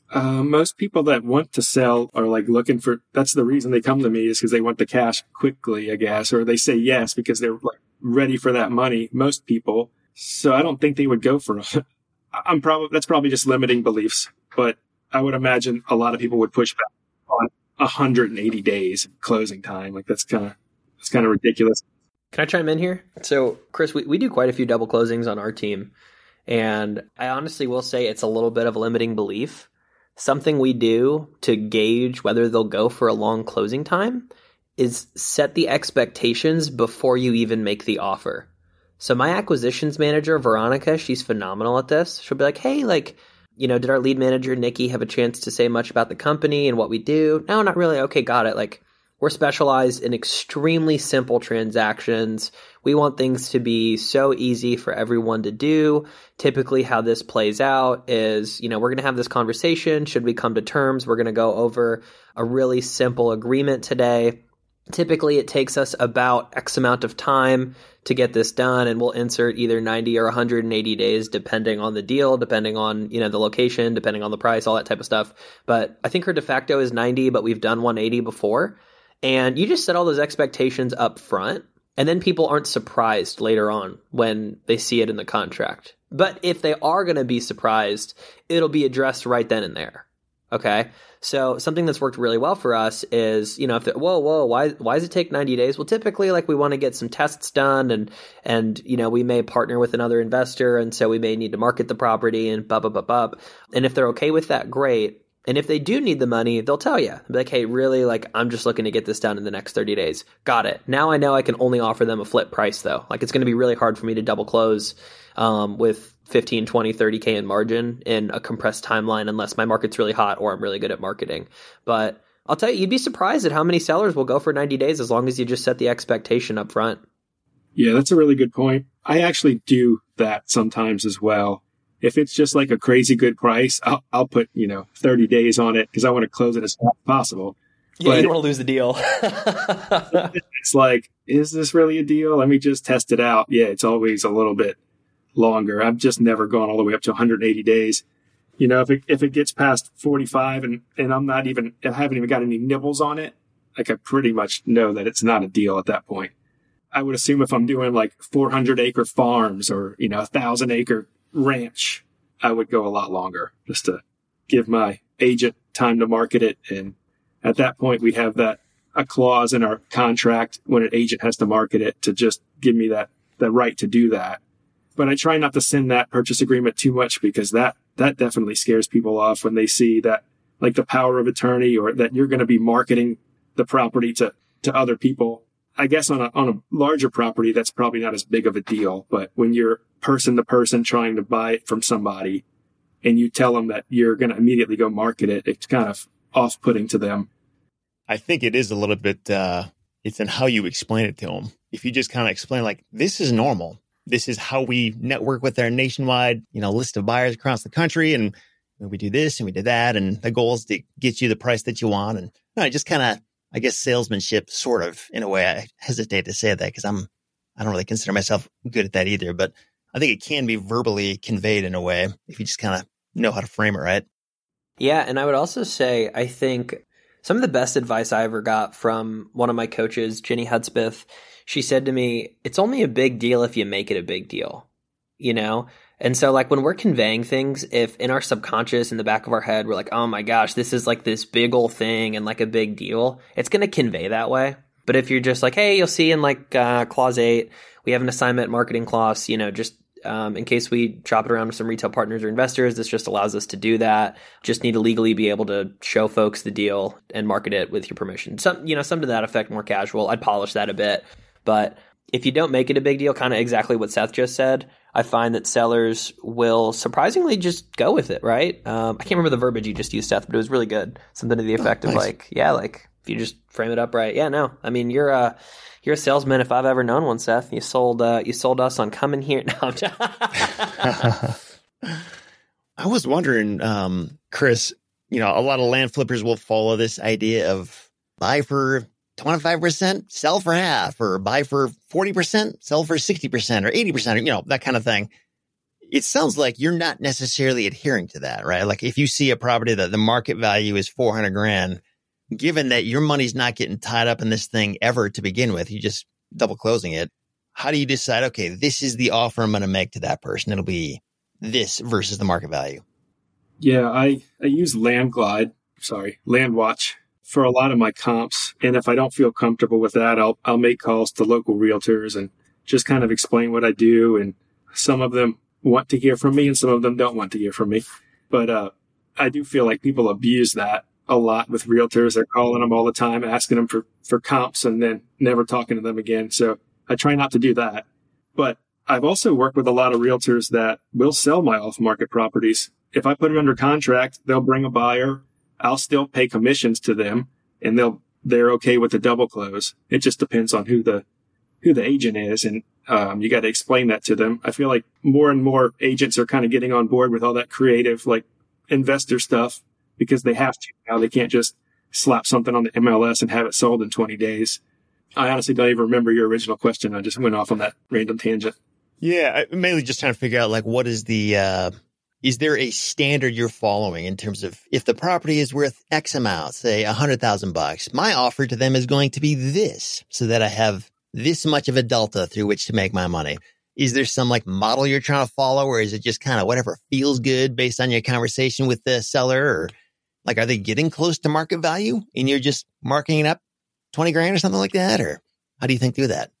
Uh, most people that want to sell are like looking for, that's the reason they come to me, is because they want the cash quickly, I guess, or they say yes because they're like ready for that money. Most people. So I don't think they would go for it. I'm probably, that's probably just limiting beliefs, but I would imagine a lot of people would push back on one hundred eighty days closing time. Like that's kind of, it's kind of ridiculous. Can I chime in here? So Chris, we, we do quite a few double closings on our team. And I honestly will say it's a little bit of a limiting belief. Something we do to gauge whether they'll go for a long closing time is set the expectations before you even make the offer. So my acquisitions manager, Veronica, she's phenomenal at this. She'll be like, hey, like, you know, did our lead manager, Nikki, have a chance to say much about the company and what we do? No, not really. Okay, got it. Like, we're specialized in extremely simple transactions. We want things to be so easy for everyone to do. Typically how this plays out is, you know, we're going to have this conversation. Should we come to terms? We're going to go over a really simple agreement today. Typically it takes us about X amount of time to get this done, and we'll insert either ninety or one hundred eighty days depending on the deal, depending on, you know, the location, depending on the price, all that type of stuff. But I think her de facto is ninety, but we've done one eighty before. And you just set all those expectations up front, and then people aren't surprised later on when they see it in the contract. But if they are going to be surprised, it'll be addressed right then and there. Okay? So something that's worked really well for us is, you know, if they're, whoa, whoa, why why does it take ninety days? Well, typically, like, we want to get some tests done, and, and you know, we may partner with another investor, and so we may need to market the property and blah, blah, blah, blah. And if they're okay with that, great. And if they do need the money, they'll tell you. They'll be like, hey, really, like, I'm just looking to get this done in the next thirty days. Got it. Now I know I can only offer them a flip price, though. Like, it's going to be really hard for me to double close um, with fifteen, twenty, thirty K in margin in a compressed timeline unless my market's really hot or I'm really good at marketing. But I'll tell you, you'd be surprised at how many sellers will go for ninety days as long as you just set the expectation up front. Yeah, that's a really good point. I actually do that sometimes as well. If it's just like a crazy good price, I'll, I'll put, you know, thirty days on it because I want to close it as fast as possible. Yeah, but you don't want to lose the deal. It's like, is this really a deal? Let me just test it out. Yeah, it's always a little bit longer. I've just never gone all the way up to one hundred eighty days. You know, if it, if it gets past forty-five and, and I'm not even, I haven't even got any nibbles on it, like I pretty much know that it's not a deal at that point. I would assume if I'm doing like four hundred acre farms or, you know, a thousand acre ranch, I would go a lot longer just to give my agent time to market it. And at that point, we have that a clause in our contract when an agent has to market it to just give me that, the right to do that. But I try not to send that purchase agreement too much because that, that definitely scares people off when they see that, like, the power of attorney or that you're going to be marketing the property to, to other people. I guess on a, on a larger property, that's probably not as big of a deal. But when you're person to person trying to buy it from somebody and you tell them that you're going to immediately go market it, it's kind of off-putting to them. I think it is a little bit, uh, it's in how you explain it to them. If you just kind of explain, like, this is normal. This is how we network with our nationwide, you know, list of buyers across the country. And we do this and we did that. And the goal is to get you the price that you want. And you know, just kind of, I guess, salesmanship, sort of, in a way. I hesitate to say that because I'm, I don't really consider myself good at that either. But I think it can be verbally conveyed in a way if you just kind of know how to frame it right. Yeah. And I would also say, I think some of the best advice I ever got from one of my coaches, Jenny Hudspeth, she said to me, it's only a big deal if you make it a big deal, you know? And so, like, when we're conveying things, if in our subconscious, in the back of our head, we're like, oh my gosh, this is like this big old thing and like a big deal, it's going to convey that way. But if you're just like, hey, you'll see in like uh, clause eight, we have an assignment marketing clause, you know, just um, in case we shop it around with some retail partners or investors, this just allows us to do that. Just need to legally be able to show folks the deal and market it with your permission. Some, you know, some to that effect, more casual. I'd polish that a bit. But if you don't make it a big deal, kind of exactly what Seth just said, I find that sellers will surprisingly just go with it, right? Um, I can't remember the verbiage you just used, Seth, but it was really good. Something to the effect oh, nice. of like, yeah, like if you just frame it up right. Yeah, no, I mean, you're a, you're a salesman if I've ever known one, Seth. You sold, uh, you sold us on coming here. No, I'm just I was wondering, um, Chris, you know, a lot of land flippers will follow this idea of buy for twenty-five percent, sell for half, or buy for forty percent, sell for sixty percent or eighty percent, or, you know, that kind of thing. it sounds like you're not necessarily adhering to that, right? Like if you see a property that the market value is four hundred grand, given that your money's not getting tied up in this thing ever to begin with, you just double closing it. How do you decide, okay, this is the offer I'm going to make to that person? It'll be this versus the market value. Yeah, I, I use LandGlide, sorry, LandWatch for a lot of my comps. And if I don't feel comfortable with that, I'll, I'll make calls to local realtors and just kind of explain what I do. And some of them want to hear from me and some of them don't want to hear from me. But, uh, I do feel like people abuse that a lot with realtors. They're calling them all the time, asking them for, for comps and then never talking to them again. So I try not to do that. But I've also worked with a lot of realtors that will sell my off-market properties. If I put them under contract, they'll bring a buyer. I'll still pay commissions to them and they'll, they're okay with the double close. It just depends on who the, who the agent is. And, um, you got to explain that to them. I feel like more and more agents are kind of getting on board with all that creative, like investor stuff because they have to. Now they can't just slap something on the M L S and have it sold in twenty days. I honestly don't even remember your original question. I just went off on that random tangent. Yeah. I mainly just trying to figure out like, what is the, uh, is there a standard you're following in terms of if the property is worth X amount, say a hundred thousand bucks, my offer to them is going to be this so that I have this much of a delta through which to make my money. Is there some like model you're trying to follow or is it just kind of whatever feels good based on your conversation with the seller? Or like, are they getting close to market value and you're just marking it up twenty grand or something like that? Or how do you think through that?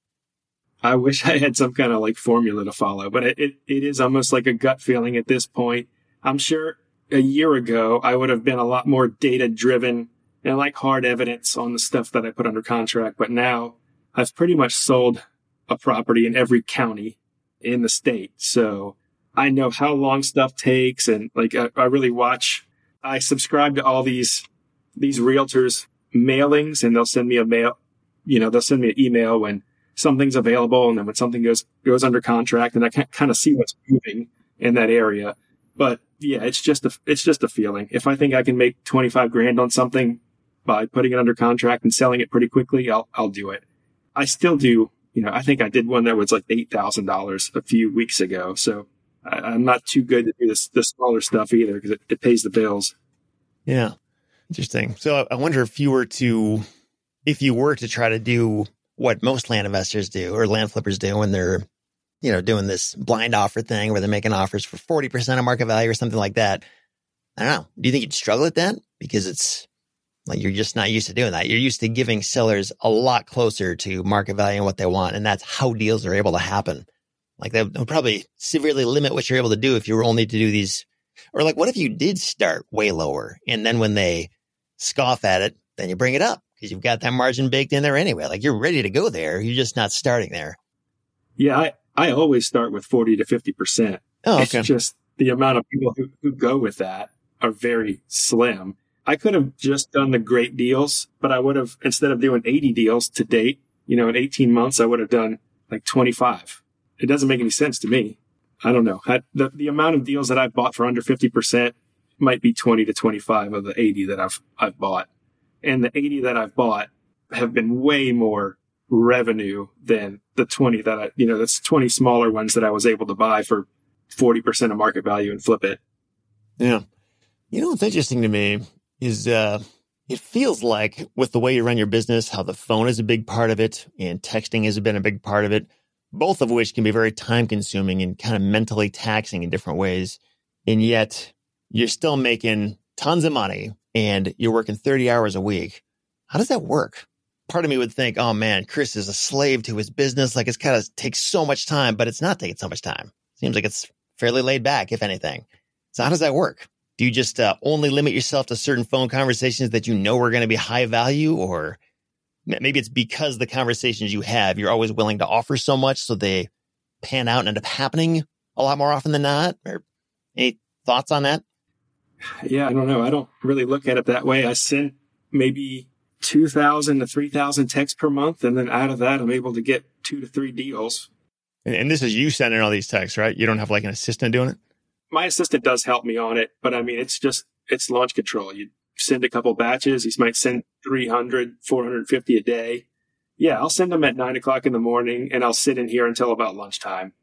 I wish I had some kind of like formula to follow, but it, it, it is almost like a gut feeling at this point. I'm sure a year ago, I would have been a lot more data driven and like hard evidence on the stuff that I put under contract. But now I've pretty much sold a property in every county in the state. So I know how long stuff takes. And like, I, I really watch, I subscribe to all these, these realtors mailings and they'll send me a mail, you know, they'll send me an email when something's available. And then when something goes, goes under contract and I can kind of see what's moving in that area. But yeah, it's just a, it's just a feeling. If I think I can make twenty-five grand on something by putting it under contract and selling it pretty quickly, I'll, I'll do it. I still do, you know, I think I did one that was like eight thousand dollars a few weeks ago. So I, I'm not too good to do this, the smaller stuff either because it, it pays the bills. Yeah. Interesting. So I wonder if you were to, if you were to try to do what most land investors do or land flippers do when they're, you know, doing this blind offer thing where they're making offers for forty percent of market value or something like that. I don't know. Do you think you'd struggle at that? Because it's like, you're just not used to doing that. You're used to giving sellers a lot closer to market value and what they want. And that's how deals are able to happen. Like that would probably severely limit what you're able to do if you were only to do these. Or like, what if you did start way lower and then when they scoff at it, then you bring it up because you've got that margin baked in there anyway. Like you're ready to go there. You're just not starting there. Yeah. I, I always start with forty to fifty percent. Oh, okay. It's just the amount of people who, who go with that are very slim. I could have just done the great deals, but I would have, instead of doing eighty deals to date, you know, in eighteen months, I would have done like twenty-five. It doesn't make any sense to me. I don't know. I, the, the amount of deals that I've bought for under fifty percent might be twenty to twenty-five of the eighty that I've, I've bought. And the eighty that I've bought have been way more revenue than the twenty that I, you know, that's twenty smaller ones that I was able to buy for forty percent of market value and flip it. Yeah. You know, what's interesting to me is, uh, it feels like with the way you run your business, how the phone is a big part of it and texting has been a big part of it, both of which can be very time consuming and kind of mentally taxing in different ways. And yet you're still making tons of money and you're working thirty hours a week. How does that work? Part of me would think, oh man, Chris is a slave to his business. Like it's kind of takes so much time, but it's not taking so much time. Seems like it's fairly laid back, if anything. So how does that work? Do you just uh, only limit yourself to certain phone conversations that you know are going to be high value? Or maybe it's because the conversations you have, you're always willing to offer so much so they pan out and end up happening a lot more often than not? Or any thoughts on that? Yeah, I don't know. I don't really look at it that way. I send maybe two thousand to three thousand texts per month. And then out of that, I'm able to get two to three deals. And, and this is you sending all these texts, right? You don't have like an assistant doing it? My assistant does help me on it, but I mean, it's just, it's launch control. You send a couple batches. He might send three hundred, four hundred fifty a day. Yeah, I'll send them at nine o'clock in the morning and I'll sit in here until about lunchtime.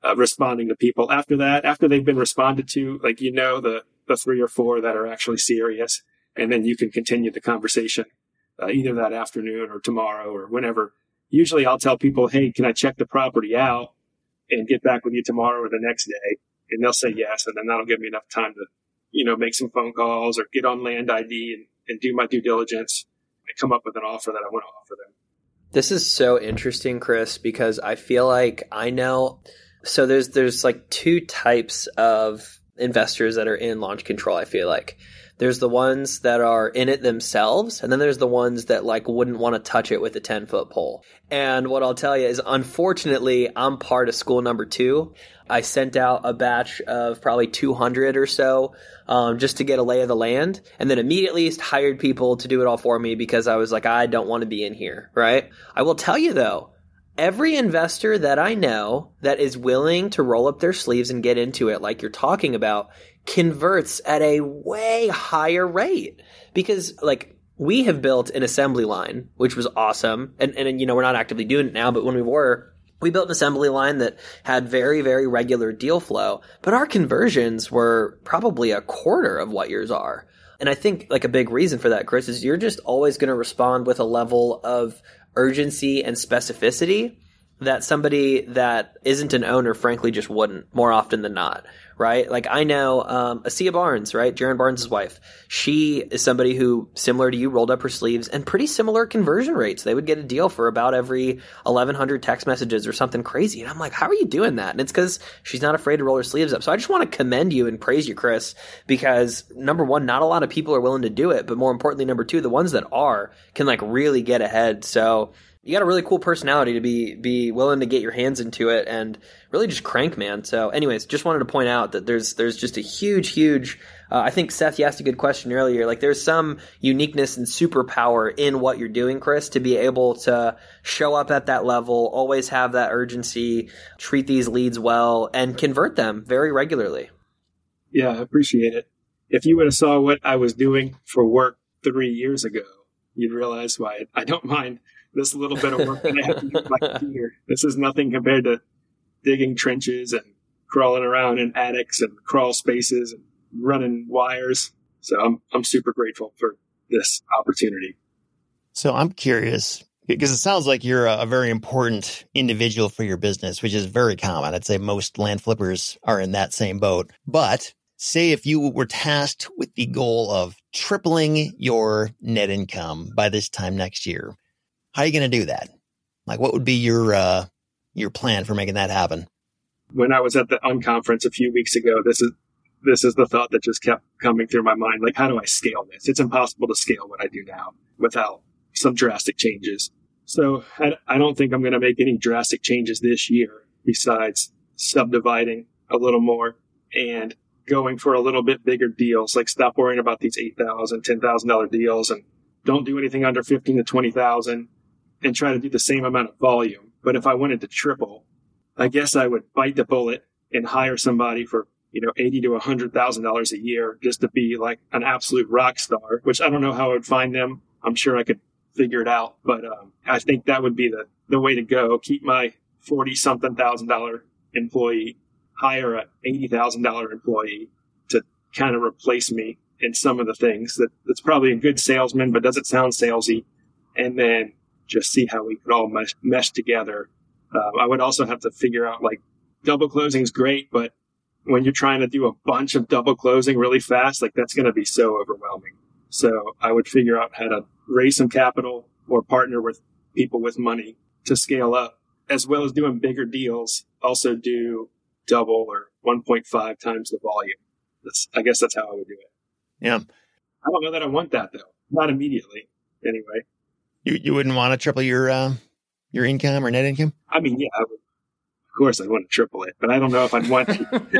uh, responding to people. After that, after they've been responded to, like, you know, the, the three or four that are actually serious, and then you can continue the conversation uh, either that afternoon or tomorrow or whenever. Usually I'll tell people, hey, can I check the property out and get back with you tomorrow or the next day? And they'll say yes. And then that'll give me enough time to, you know, make some phone calls or get on Land I D and, and do my due diligence and come up with an offer that I want to offer them. This is so interesting, Chris, because I feel like I know. So there's there's like two types of investors that are in launch control. I feel like there's the ones that are in it themselves, and then there's the ones that like wouldn't want to touch it with a ten foot pole. And what I'll tell you is, unfortunately, I'm part of school number two. I sent out a batch of probably two hundred or so um, just to get a lay of the land, and then immediately hired people to do it all for me because I was like, I don't want to be in here, right? I will tell you though, every investor that I know that is willing to roll up their sleeves and get into it like you're talking about converts at a way higher rate, because like we have built an assembly line, which was awesome. And, and, you know, we're not actively doing it now, but when we were, we built an assembly line that had very, very regular deal flow, but our conversions were probably a quarter of what yours are. And I think like a big reason for that, Chris, is you're just always going to respond with a level of urgency and specificity that somebody that isn't an owner, frankly, just wouldn't more often than not, right? Like I know um, Asia Barnes, right? Jaron Barnes' wife. She is somebody who, similar to you, rolled up her sleeves and pretty similar conversion rates. They would get a deal for about every eleven hundred text messages or something crazy. And I'm like, how are you doing that? And it's because she's not afraid to roll her sleeves up. So I just want to commend you and praise you, Chris, because number one, not a lot of people are willing to do it. But more importantly, number two, the ones that are can like really get ahead. So you got a really cool personality to be be willing to get your hands into it and really just crank, man. So anyways, just wanted to point out that there's there's just a huge, huge uh, I think, Seth, you asked a good question earlier. Like there's some uniqueness and superpower in what you're doing, Chris, to be able to show up at that level, always have that urgency, treat these leads well, and convert them very regularly. Yeah, I appreciate it. If you would have saw what I was doing for work three years ago, you'd realize why I don't mind this little bit of work that I have to do with my computer. This is nothing compared to digging trenches and crawling around in attics and crawl spaces and running wires. So I'm I'm super grateful for this opportunity. So I'm curious, because it sounds like you're a, a very important individual for your business, which is very common. I'd say most land flippers are in that same boat. But say if you were tasked with the goal of tripling your net income by this time next year, how are you going to do that? Like, what would be your uh, your plan for making that happen? When I was at the unconference a few weeks ago, this is this is the thought that just kept coming through my mind. Like, how do I scale this? It's impossible to scale what I do now without some drastic changes. So I, I don't think I'm going to make any drastic changes this year besides subdividing a little more and going for a little bit bigger deals. Like, stop worrying about these eight thousand dollars, ten thousand dollars deals, and don't do anything under fifteen to twenty thousand. And try to do the same amount of volume. But if I wanted to triple, I guess I would bite the bullet and hire somebody for, you know, eighty to a hundred thousand dollars a year just to be like an absolute rock star, which I don't know how I would find them. I'm sure I could figure it out, but um, I think that would be the, the way to go. Keep my forty something thousand dollar employee, hire a eighty thousand dollar employee to kind of replace me in some of the things that that's probably a good salesman, but doesn't sound salesy. And then just see how we could all mesh, mesh together. Uh, I would also have to figure out, like, double closing is great, but when you're trying to do a bunch of double closing really fast, like, that's going to be so overwhelming. So I would figure out how to raise some capital or partner with people with money to scale up, as well as doing bigger deals. Also do double or one point five times the volume. That's, I guess that's how I would do it. Yeah. I don't know that I want that, though. Not immediately, anyway. You you wouldn't want to triple your uh, your income or net income? I mean, yeah, I would, of course I'd want to triple it, but I don't know if I'd want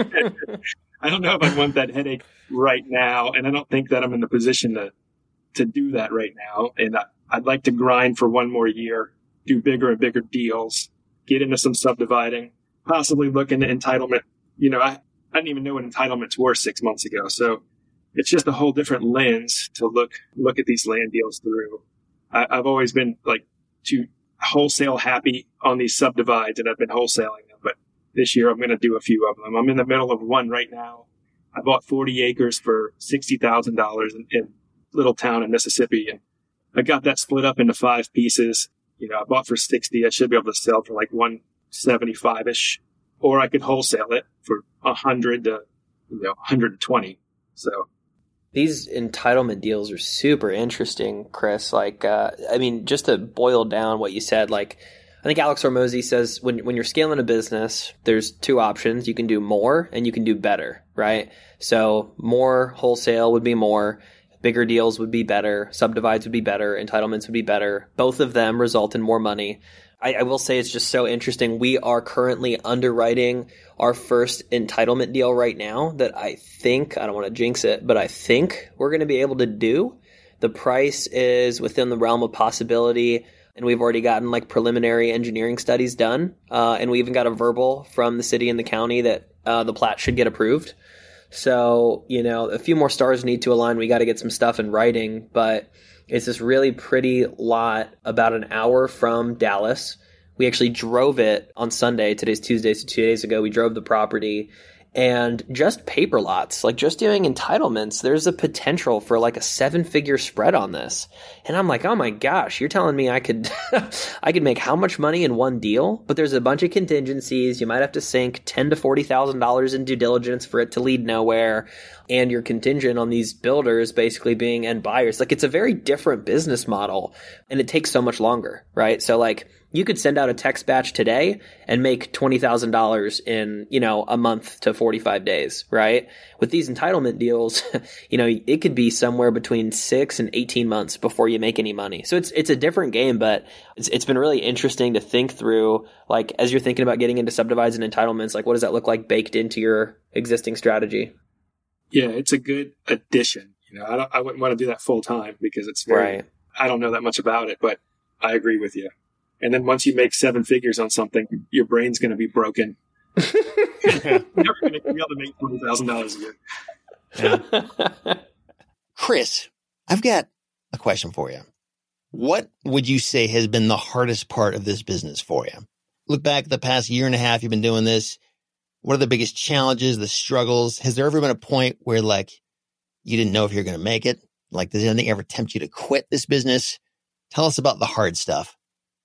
I don't know if I'd want that headache right now, and I don't think that I'm in the position to to do that right now. And I, I'd like to grind for one more year, do bigger and bigger deals, get into some subdividing, possibly look into entitlement. You know, I, I didn't even know what entitlements were six months ago, so it's just a whole different lens to look look at these land deals through. I've always been like too wholesale happy on these subdivides, and I've been wholesaling them. But this year I'm going to do a few of them. I'm in the middle of one right now. I bought forty acres for sixty thousand dollars in, in a little town in Mississippi. And I got that split up into five pieces. You know, I bought for sixty. I should be able to sell for like one seventy-five ish, or I could wholesale it for a hundred to, you know, one hundred twenty. So these entitlement deals are super interesting, Chris. Like, uh, I mean, just to boil down what you said, like, I think Alex Hormozi says when when you're scaling a business, there's two options. You can do more and you can do better, right? So more wholesale would be more. Bigger deals would be better. Subdivides would be better. Entitlements would be better. Both of them result in more money. I, I will say it's just so interesting. We are currently underwriting our first entitlement deal right now that I think, I don't want to jinx it, but I think we're going to be able to do. The price is within the realm of possibility, and we've already gotten like preliminary engineering studies done. Uh, and we even got a verbal from the city and the county that uh, the plat should get approved. So, you know, a few more stars need to align. We got to get some stuff in writing, but it's this really pretty lot about an hour from Dallas. We actually drove it on Sunday. Today's Tuesday, so two days ago, we drove the property. And just paper lots, like just doing entitlements, there's a potential for like a seven-figure spread on this. And I'm like, oh my gosh, you're telling me I could I could make how much money in one deal? But there's a bunch of contingencies. You might have to sink ten to forty thousand dollars in due diligence for it to lead nowhere. And you're contingent on these builders basically being end buyers. Like, it's a very different business model, and it takes so much longer, right? So like, you could send out a text batch today and make twenty thousand dollars in, you know, a month to forty-five days, right? With these entitlement deals, you know, it could be somewhere between six and eighteen months before you make any money. So it's it's a different game, but it's it's been really interesting to think through, like, as you're thinking about getting into subdivides and entitlements, like, what does that look like baked into your existing strategy? Yeah, it's a good addition. You know, I don't, I wouldn't want to do that full time because it's very, right. I don't know that much about it, but I agree with you. And then once you make seven figures on something, your brain's going to be broken. You're never going to be able to make twenty thousand dollars a year. Yeah. Chris, I've got a question for you. What would you say has been the hardest part of this business for you? Look back at the past year and a half you've been doing this. What are the biggest challenges, the struggles? Has there ever been a point where, like, you didn't know if you're going to make it? Like, does anything ever tempt you to quit this business? Tell us about the hard stuff.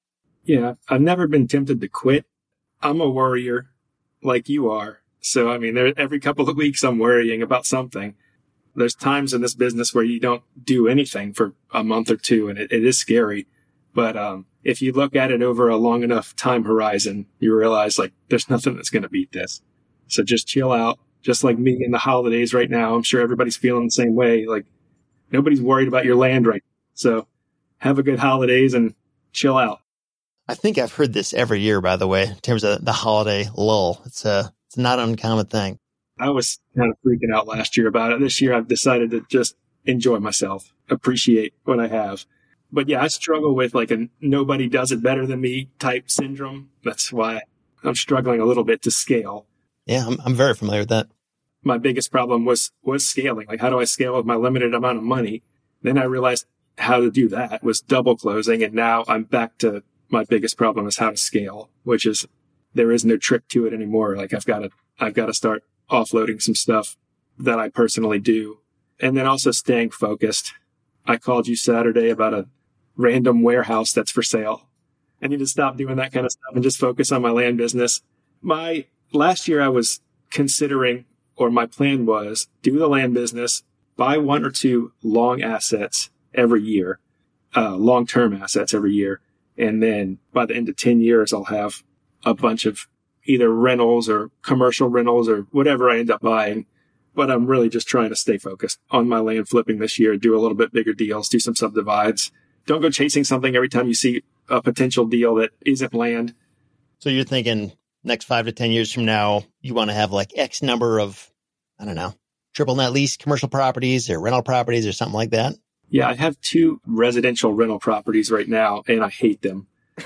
Yeah, I've never been tempted to quit. I'm a worrier like you are. So, I mean, there, every couple of weeks I'm worrying about something. There's times in this business where you don't do anything for a month or two, and it, it is scary. But um, if you look at it over a long enough time horizon, you realize, like, there's nothing that's going to beat this. So just chill out. Just like me in the holidays right now, I'm sure everybody's feeling the same way. Like, nobody's worried about your land right now. So have a good holidays and chill out. I think I've heard this every year, by the way, in terms of the holiday lull. It's a, it's not an uncommon thing. I was kind of freaking out last year about it. This year, I've decided to just enjoy myself, appreciate what I have. But yeah, I struggle with like a nobody does it better than me type syndrome. That's why I'm struggling a little bit to scale. Yeah, I'm, I'm very familiar with that. My biggest problem was, was scaling. Like, how do I scale with my limited amount of money? Then I realized how to do that was double closing. And now I'm back to my biggest problem is how to scale, which is there is no trick to it anymore. Like, I've got to, I've got to start offloading some stuff that I personally do. And then also staying focused. I called you Saturday about a random warehouse that's for sale. I need to stop doing that kind of stuff and just focus on my land business. My last year I was considering, or my plan was, do the land business, buy one or two long assets every year, uh, long-term assets every year. And then by the end of ten years, I'll have a bunch of either rentals or commercial rentals or whatever I end up buying. But I'm really just trying to stay focused on my land flipping this year, do a little bit bigger deals, do some subdivides. Don't go chasing something every time you see a potential deal that isn't land. So you're thinking next five to ten years from now, you want to have like X number of, I don't know, triple net lease commercial properties or rental properties or something like that? Yeah, I have two residential rental properties right now, and I hate them.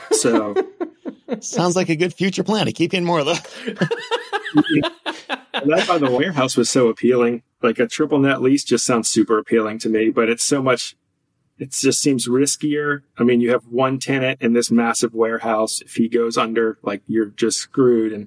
So sounds like a good future plan to keep getting more of them. That's why the warehouse was so appealing. Like, a triple net lease just sounds super appealing to me, but it's so much, it just seems riskier. I mean, you have one tenant in this massive warehouse. If he goes under, like, you're just screwed. And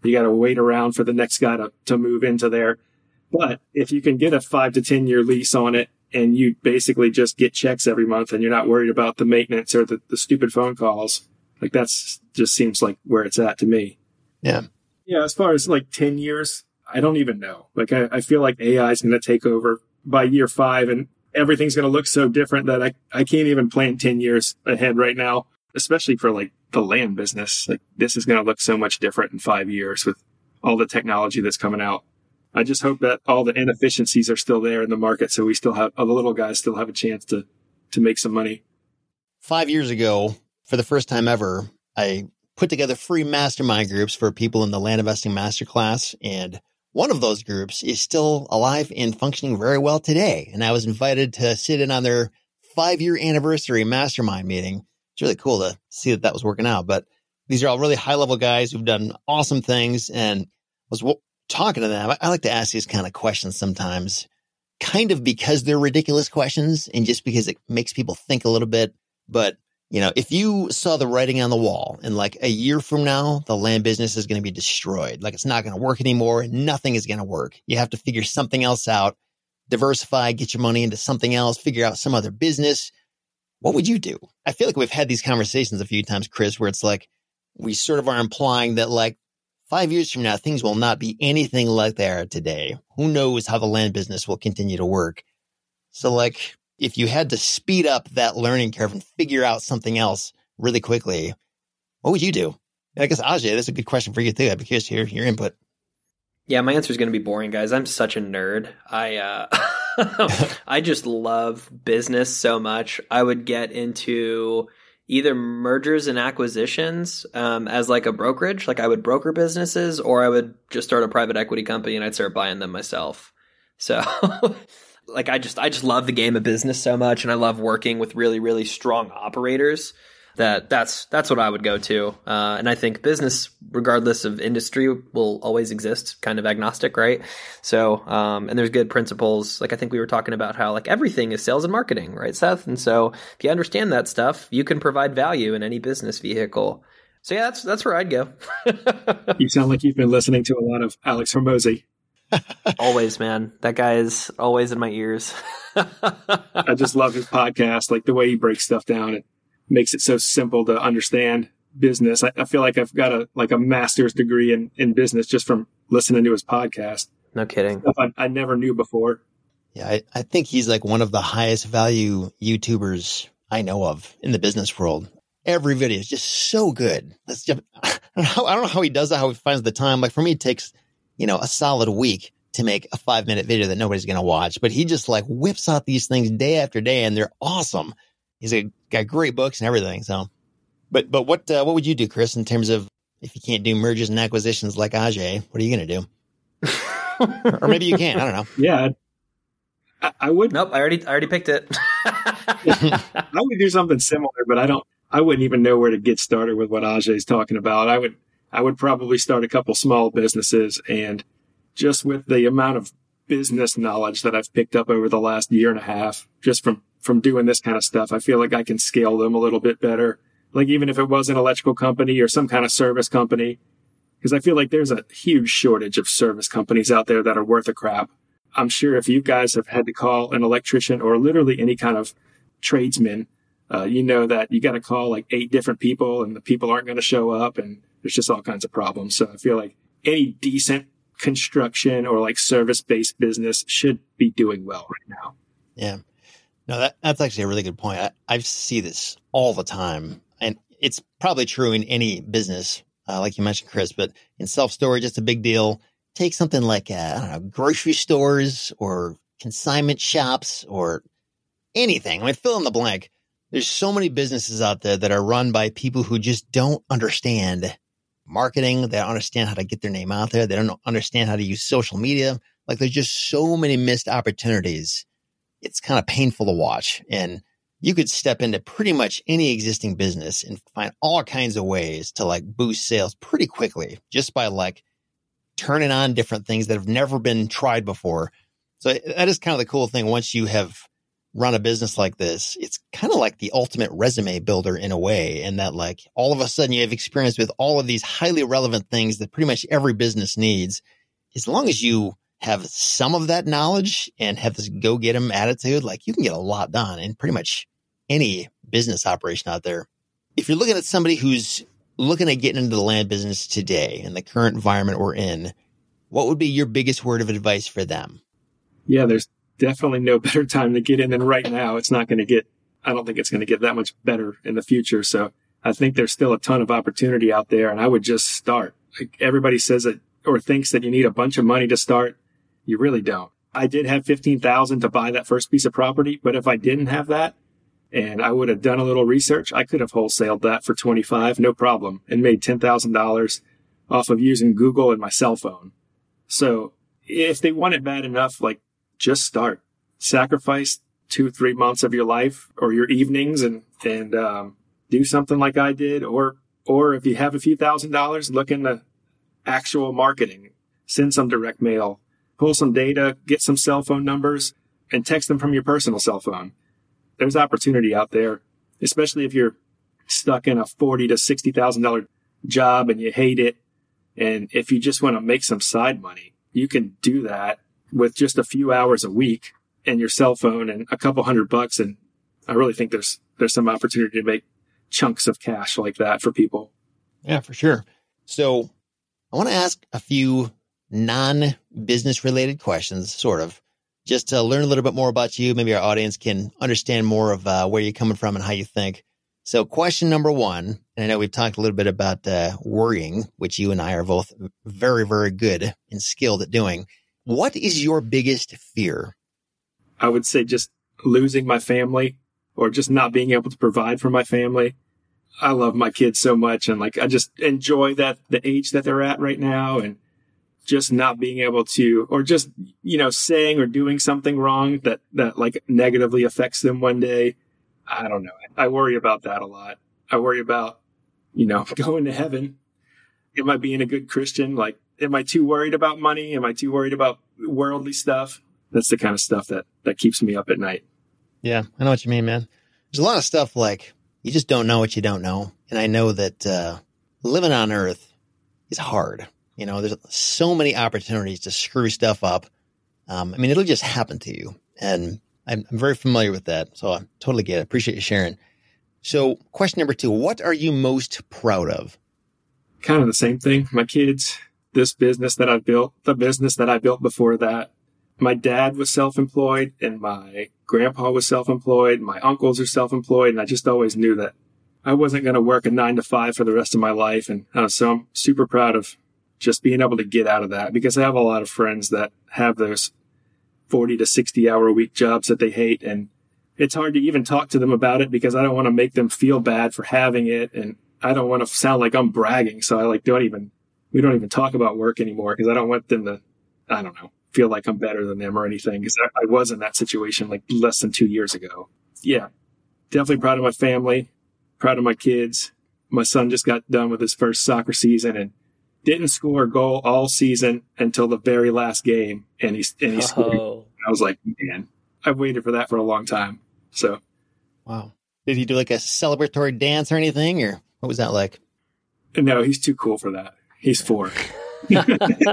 You got to wait around for the next guy to, to move into there. But if you can get a five to ten year lease on it and you basically just get checks every month and you're not worried about the maintenance or the, the stupid phone calls, like that's just seems like where it's at to me. Yeah. Yeah. As far as like ten years, I don't even know. Like I, I feel like A I is going to take over by year five and everything's going to look so different that I, I can't even plan ten years ahead right now, especially for like the land business. Like this is going to look so much different in five years with all the technology that's coming out. I just hope that all the inefficiencies are still there in the market. So we still have, all the little guys still have a chance to, to make some money. Five years ago, for the first time ever, I put together free mastermind groups for people in the Land Investing Masterclass. And one of those groups is still alive and functioning very well today. And I was invited to sit in on their five-year anniversary mastermind meeting. It's really cool to see that that was working out. But these are all really high-level guys who've done awesome things. And I was w- talking to them. I, I like to ask these kind of questions sometimes, kind of because they're ridiculous questions and just because it makes people think a little bit. But, you know, if you saw the writing on the wall and like a year from now, the land business is going to be destroyed, like it's not going to work anymore and nothing is going to work. You have to figure something else out, diversify, get your money into something else, figure out some other business. What would you do? I feel like we've had these conversations a few times, Chris, where it's like we sort of are implying that like five years from now, things will not be anything like they are today. Who knows how the land business will continue to work? So like if you had to speed up that learning curve and figure out something else really quickly, what would you do? And I guess, Ajay, that's a good question for you too. I'd be curious to hear your input. Yeah, my answer is going to be boring, guys. I'm such a nerd. I uh, I just love business so much. I would get into either mergers and acquisitions um, as like a brokerage, like I would broker businesses, or I would just start a private equity company and I'd start buying them myself. So like I just I just love the game of business so much, and I love working with really, really strong operators. That that's that's what I would go to. Uh, and I think business, regardless of industry, will always exist, kind of agnostic, right? So, um, and there's good principles. Like I think we were talking about how like everything is sales and marketing, right, Seth? And so if you understand that stuff, you can provide value in any business vehicle. So yeah, that's that's where I'd go. You sound like you've been listening to a lot of Alex Hormozi. Always, man. That guy is always in my ears. I just love his podcast, like the way he breaks stuff down. It makes it so simple to understand business. I, I feel like I've got a like a master's degree in, in business just from listening to his podcast. No kidding. Stuff I, I never knew before. Yeah, I, I think he's like one of the highest value YouTubers I know of in the business world. Every video is just so good. That's just, I don't know how, I don't know how he does that, how he finds the time. Like for me, it takes, you know, a solid week to make a five minute video that nobody's going to watch, but he just like whips out these things day after day and they're awesome. He's a, got great books and everything. So, but, but what, uh, what would you do, Chris, in terms of if you can't do mergers and acquisitions like Ajay, what are you going to do? Or maybe you can, I don't know. Yeah. I, I would. Nope. I already, I already picked it. I would do something similar, but I don't, I wouldn't even know where to get started with what Ajay's talking about. I would, I would probably start a couple small businesses, and just with the amount of business knowledge that I've picked up over the last year and a half, just from, from doing this kind of stuff, I feel like I can scale them a little bit better. Like even if it was an electrical company or some kind of service company, because I feel like there's a huge shortage of service companies out there that are worth a crap. I'm sure if you guys have had to call an electrician or literally any kind of tradesman, uh, you know that you got to call like eight different people and the people aren't going to show up, and there's just all kinds of problems. So I feel like any decent construction or like service-based business should be doing well right now. Yeah. No, that, that's actually a really good point. I, I see this all the time, and it's probably true in any business, uh, like you mentioned, Chris, but in self-storage, it's a big deal. Take something like, uh, I don't know, grocery stores or consignment shops or anything. I mean, fill in the blank. There's so many businesses out there that are run by people who just don't understand marketing. They don't understand how to get their name out there. They don't understand how to use social media. Like there's just so many missed opportunities. It's kind of painful to watch. And you could step into pretty much any existing business and find all kinds of ways to like boost sales pretty quickly just by like turning on different things that have never been tried before. So that is kind of the cool thing. Once you have run a business like this, it's kind of like the ultimate resume builder in a way, in that like all of a sudden you have experience with all of these highly relevant things that pretty much every business needs. As long as you have some of that knowledge and have this go get 'em attitude, like you can get a lot done in pretty much any business operation out there. If you're looking at somebody who's looking at getting into the land business today in the current environment we're in, what would be your biggest word of advice for them? Yeah, there's definitely no better time to get in than right now. It's not going to get, I don't think it's going to get that much better in the future. So I think there's still a ton of opportunity out there, and I would just start. Like everybody says it or thinks that you need a bunch of money to start. You really don't. I did have fifteen thousand dollars to buy that first piece of property, but if I didn't have that and I would have done a little research, I could have wholesaled that for twenty-five, no problem, and made ten thousand dollars off of using Google and my cell phone. So if they want it bad enough, like just start. Sacrifice two, three months of your life or your evenings and, and, um, do something like I did. Or, or if you have a few thousand dollars, look into actual marketing, send some direct mail, pull some data, get some cell phone numbers and text them from your personal cell phone. There's opportunity out there, especially if you're stuck in a forty to sixty thousand dollars job and you hate it. And if you just want to make some side money, you can do that with just a few hours a week and your cell phone and a couple hundred bucks. And I really think there's, there's some opportunity to make chunks of cash like that for people. Yeah, for sure. So I want to ask a few non-business related questions, sort of, just to learn a little bit more about you. Maybe our audience can understand more of uh, where you're coming from and how you think. So question number one, and I know we've talked a little bit about uh, worrying, which you and I are both very, very good and skilled at doing. What is your biggest fear? I would say just losing my family or just not being able to provide for my family. I love my kids so much. And like, I just enjoy that, the age that they're at right now, and just not being able to, or just, you know, saying or doing something wrong that, that like negatively affects them one day. I don't know. I worry about that a lot. I worry about, you know, going to heaven. Am I being a good Christian? Like, am I too worried about money? Am I too worried about worldly stuff? That's the kind of stuff that, that keeps me up at night. Yeah, I know what you mean, man. There's a lot of stuff like you just don't know what you don't know. And I know that uh, living on Earth is hard. You know, there's so many opportunities to screw stuff up. Um, I mean, it'll just happen to you. And I'm, I'm very familiar with that. So I totally get it. Appreciate you sharing. So question number two, what are you most proud of? Kind of the same thing. My kids, this business that I built, the business that I built before that. My dad was self-employed and my grandpa was self-employed. My uncles are self-employed. And I just always knew that I wasn't going to work a nine to five for the rest of my life. And uh, so I'm super proud of just being able to get out of that, because I have a lot of friends that have those forty to sixty hour a week jobs that they hate. And it's hard to even talk to them about it because I don't want to make them feel bad for having it. And I don't want to sound like I'm bragging. So I like, don't even, we don't even talk about work anymore because I don't want them to, I don't know, feel like I'm better than them or anything. Because I, I was in that situation like less than two years ago. Yeah, definitely proud of my family, proud of my kids. My son just got done with his first soccer season and didn't score a goal all season until the very last game. And he, and he scored. Oh. I was like, man, I've waited for that for a long time. So. Wow. Did he do like a celebratory dance or anything, or what was that like? No, he's too cool for that. He's four. Uh,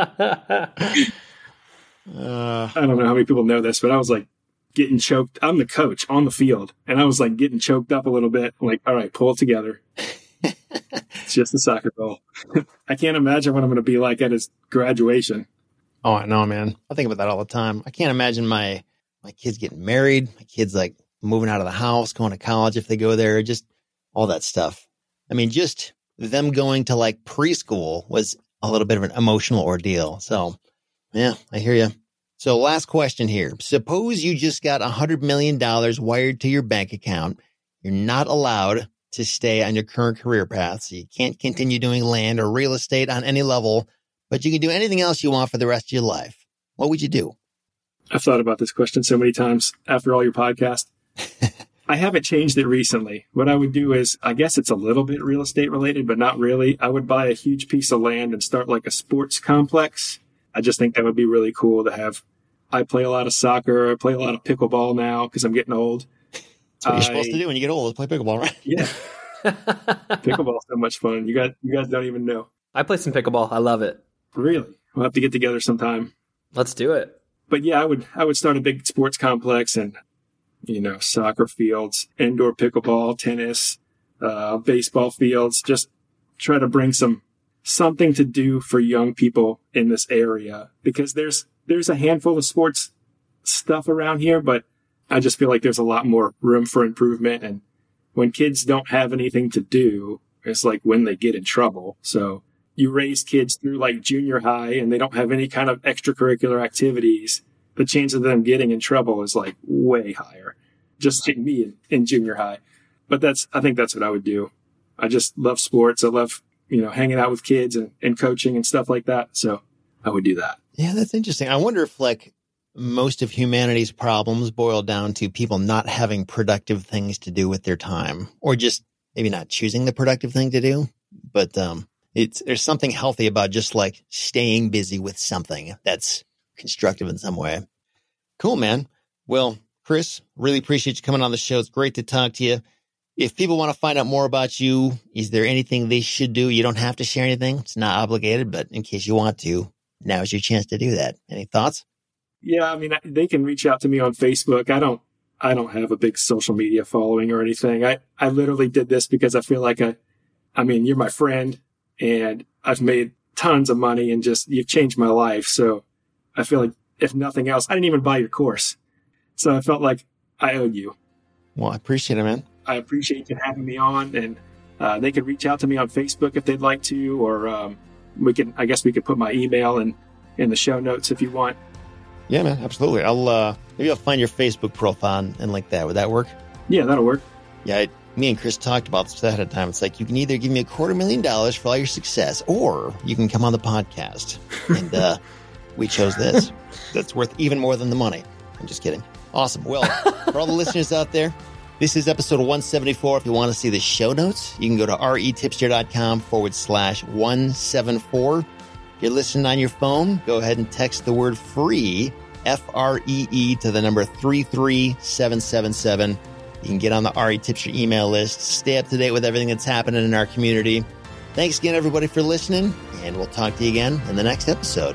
I don't know how many people know this, but I was like getting choked. I'm the coach on the field, and I was like getting choked up a little bit. I'm like, all right, pull it together. It's just a soccer goal. I can't imagine what I'm going to be like at his graduation. Oh, I know, man. I think about that all the time. I can't imagine my my kids getting married, my kids like moving out of the house, going to college if they go there, just all that stuff. I mean, just them going to like preschool was a little bit of an emotional ordeal. So, yeah, I hear you. So last question here. Suppose you just got one hundred million dollars wired to your bank account. You're not allowed to stay on your current career path. So you can't continue doing land or real estate on any level, but you can do anything else you want for the rest of your life. What would you do? I've thought about this question so many times after all your podcasts. I haven't changed it recently. What I would do is, I guess it's a little bit real estate related, but not really. I would buy a huge piece of land and start like a sports complex. I just think that would be really cool to have I play a lot of soccer. I play a lot of pickleball now because I'm getting old. That's what you're I, supposed to do when you get old, is play pickleball, right? Yeah. Pickleball's so much fun. You guys, you guys don't even know. I play some pickleball. I love it. Really? We'll have to get together sometime. Let's do it. But yeah, I would I would start a big sports complex and, you know, soccer fields, indoor pickleball, tennis, uh, baseball fields. Just try to bring some something to do for young people in this area, because there's there's a handful of sports stuff around here, but I just feel like there's a lot more room for improvement. And when kids don't have anything to do, it's like when they get in trouble. So you raise kids through like junior high and they don't have any kind of extracurricular activities, the chance of them getting in trouble is like way higher. Just like me in, in junior high. But that's, I think that's what I would do. I just love sports. I love, you know, hanging out with kids and, and coaching and stuff like that. So I would do that. Yeah, that's interesting. I wonder if like most of humanity's problems boil down to people not having productive things to do with their time, or just maybe not choosing the productive thing to do. But um, it's there's something healthy about just like staying busy with something that's constructive in some way. Cool, man. Well, Chris, really appreciate you coming on the show. It's great to talk to you. If people want to find out more about you, is there anything they should do? You don't have to share anything. It's not obligated, but in case you want to, now's your chance to do that. Any thoughts? Yeah, I mean, they can reach out to me on Facebook. I don't, I don't have a big social media following or anything. I, I literally did this because I feel like I, I mean, you're my friend and I've made tons of money and just, you've changed my life. So I feel like if nothing else, I didn't even buy your course. So I felt like I owed you. Well, I appreciate it, man. I appreciate you having me on, and uh, they can reach out to me on Facebook if they'd like to, or um, we can, I guess we could put my email in, in the show notes if you want. Yeah, man, absolutely. I'll, uh, maybe I'll find your Facebook profile and, and like that. Would that work? Yeah, that'll work. Yeah, I, me and Chris talked about this ahead of time. It's like, you can either give me a quarter million dollars for all your success, or you can come on the podcast. And uh, we chose this. That's worth even more than the money. I'm just kidding. Awesome. Well, for all the listeners out there, this is episode one seventy-four. If you want to see the show notes, you can go to retipster.com forward slash 174. If you're listening on your phone, go ahead and text the word free, F R E E, to the number three three seven seven seven. You can get on the R E Tipster email list, stay up to date with everything that's happening in our community. Thanks again, everybody, for listening, and we'll talk to you again in the next episode.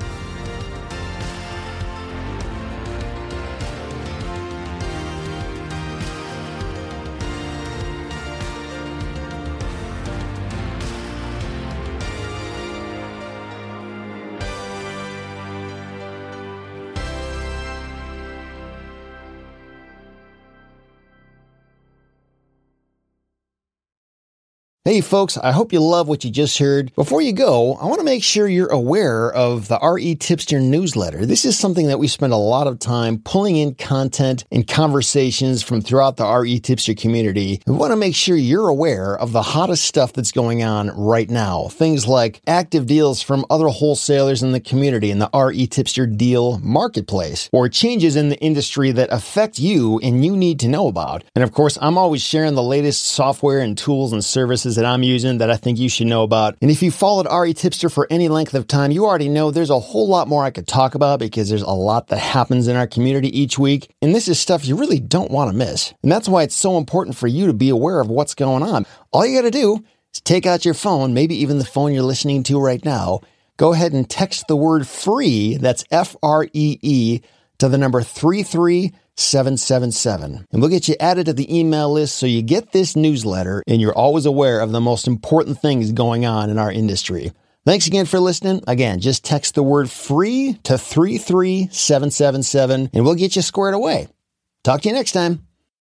Hey folks, I hope you love what you just heard. Before you go, I want to make sure you're aware of the R E Tipster newsletter. This is something that we spend a lot of time pulling in content and conversations from throughout the R E Tipster community. We want to make sure you're aware of the hottest stuff that's going on right now. Things like active deals from other wholesalers in the community in the R E Tipster deal marketplace, or changes in the industry that affect you and you need to know about. And of course, I'm always sharing the latest software and tools and services that I'm using that I think you should know about. And if you followed R E Tipster for any length of time, you already know there's a whole lot more I could talk about, because there's a lot that happens in our community each week. And this is stuff you really don't want to miss. And that's why it's so important for you to be aware of what's going on. All you got to do is take out your phone, maybe even the phone you're listening to right now. Go ahead and text the word free, that's F R E E, to the number three three seven seven seven. And we'll get you added to the email list so you get this newsletter and you're always aware of the most important things going on in our industry. Thanks again for listening. Again, just text the word free to three three seven seven seven and we'll get you squared away. Talk to you next time.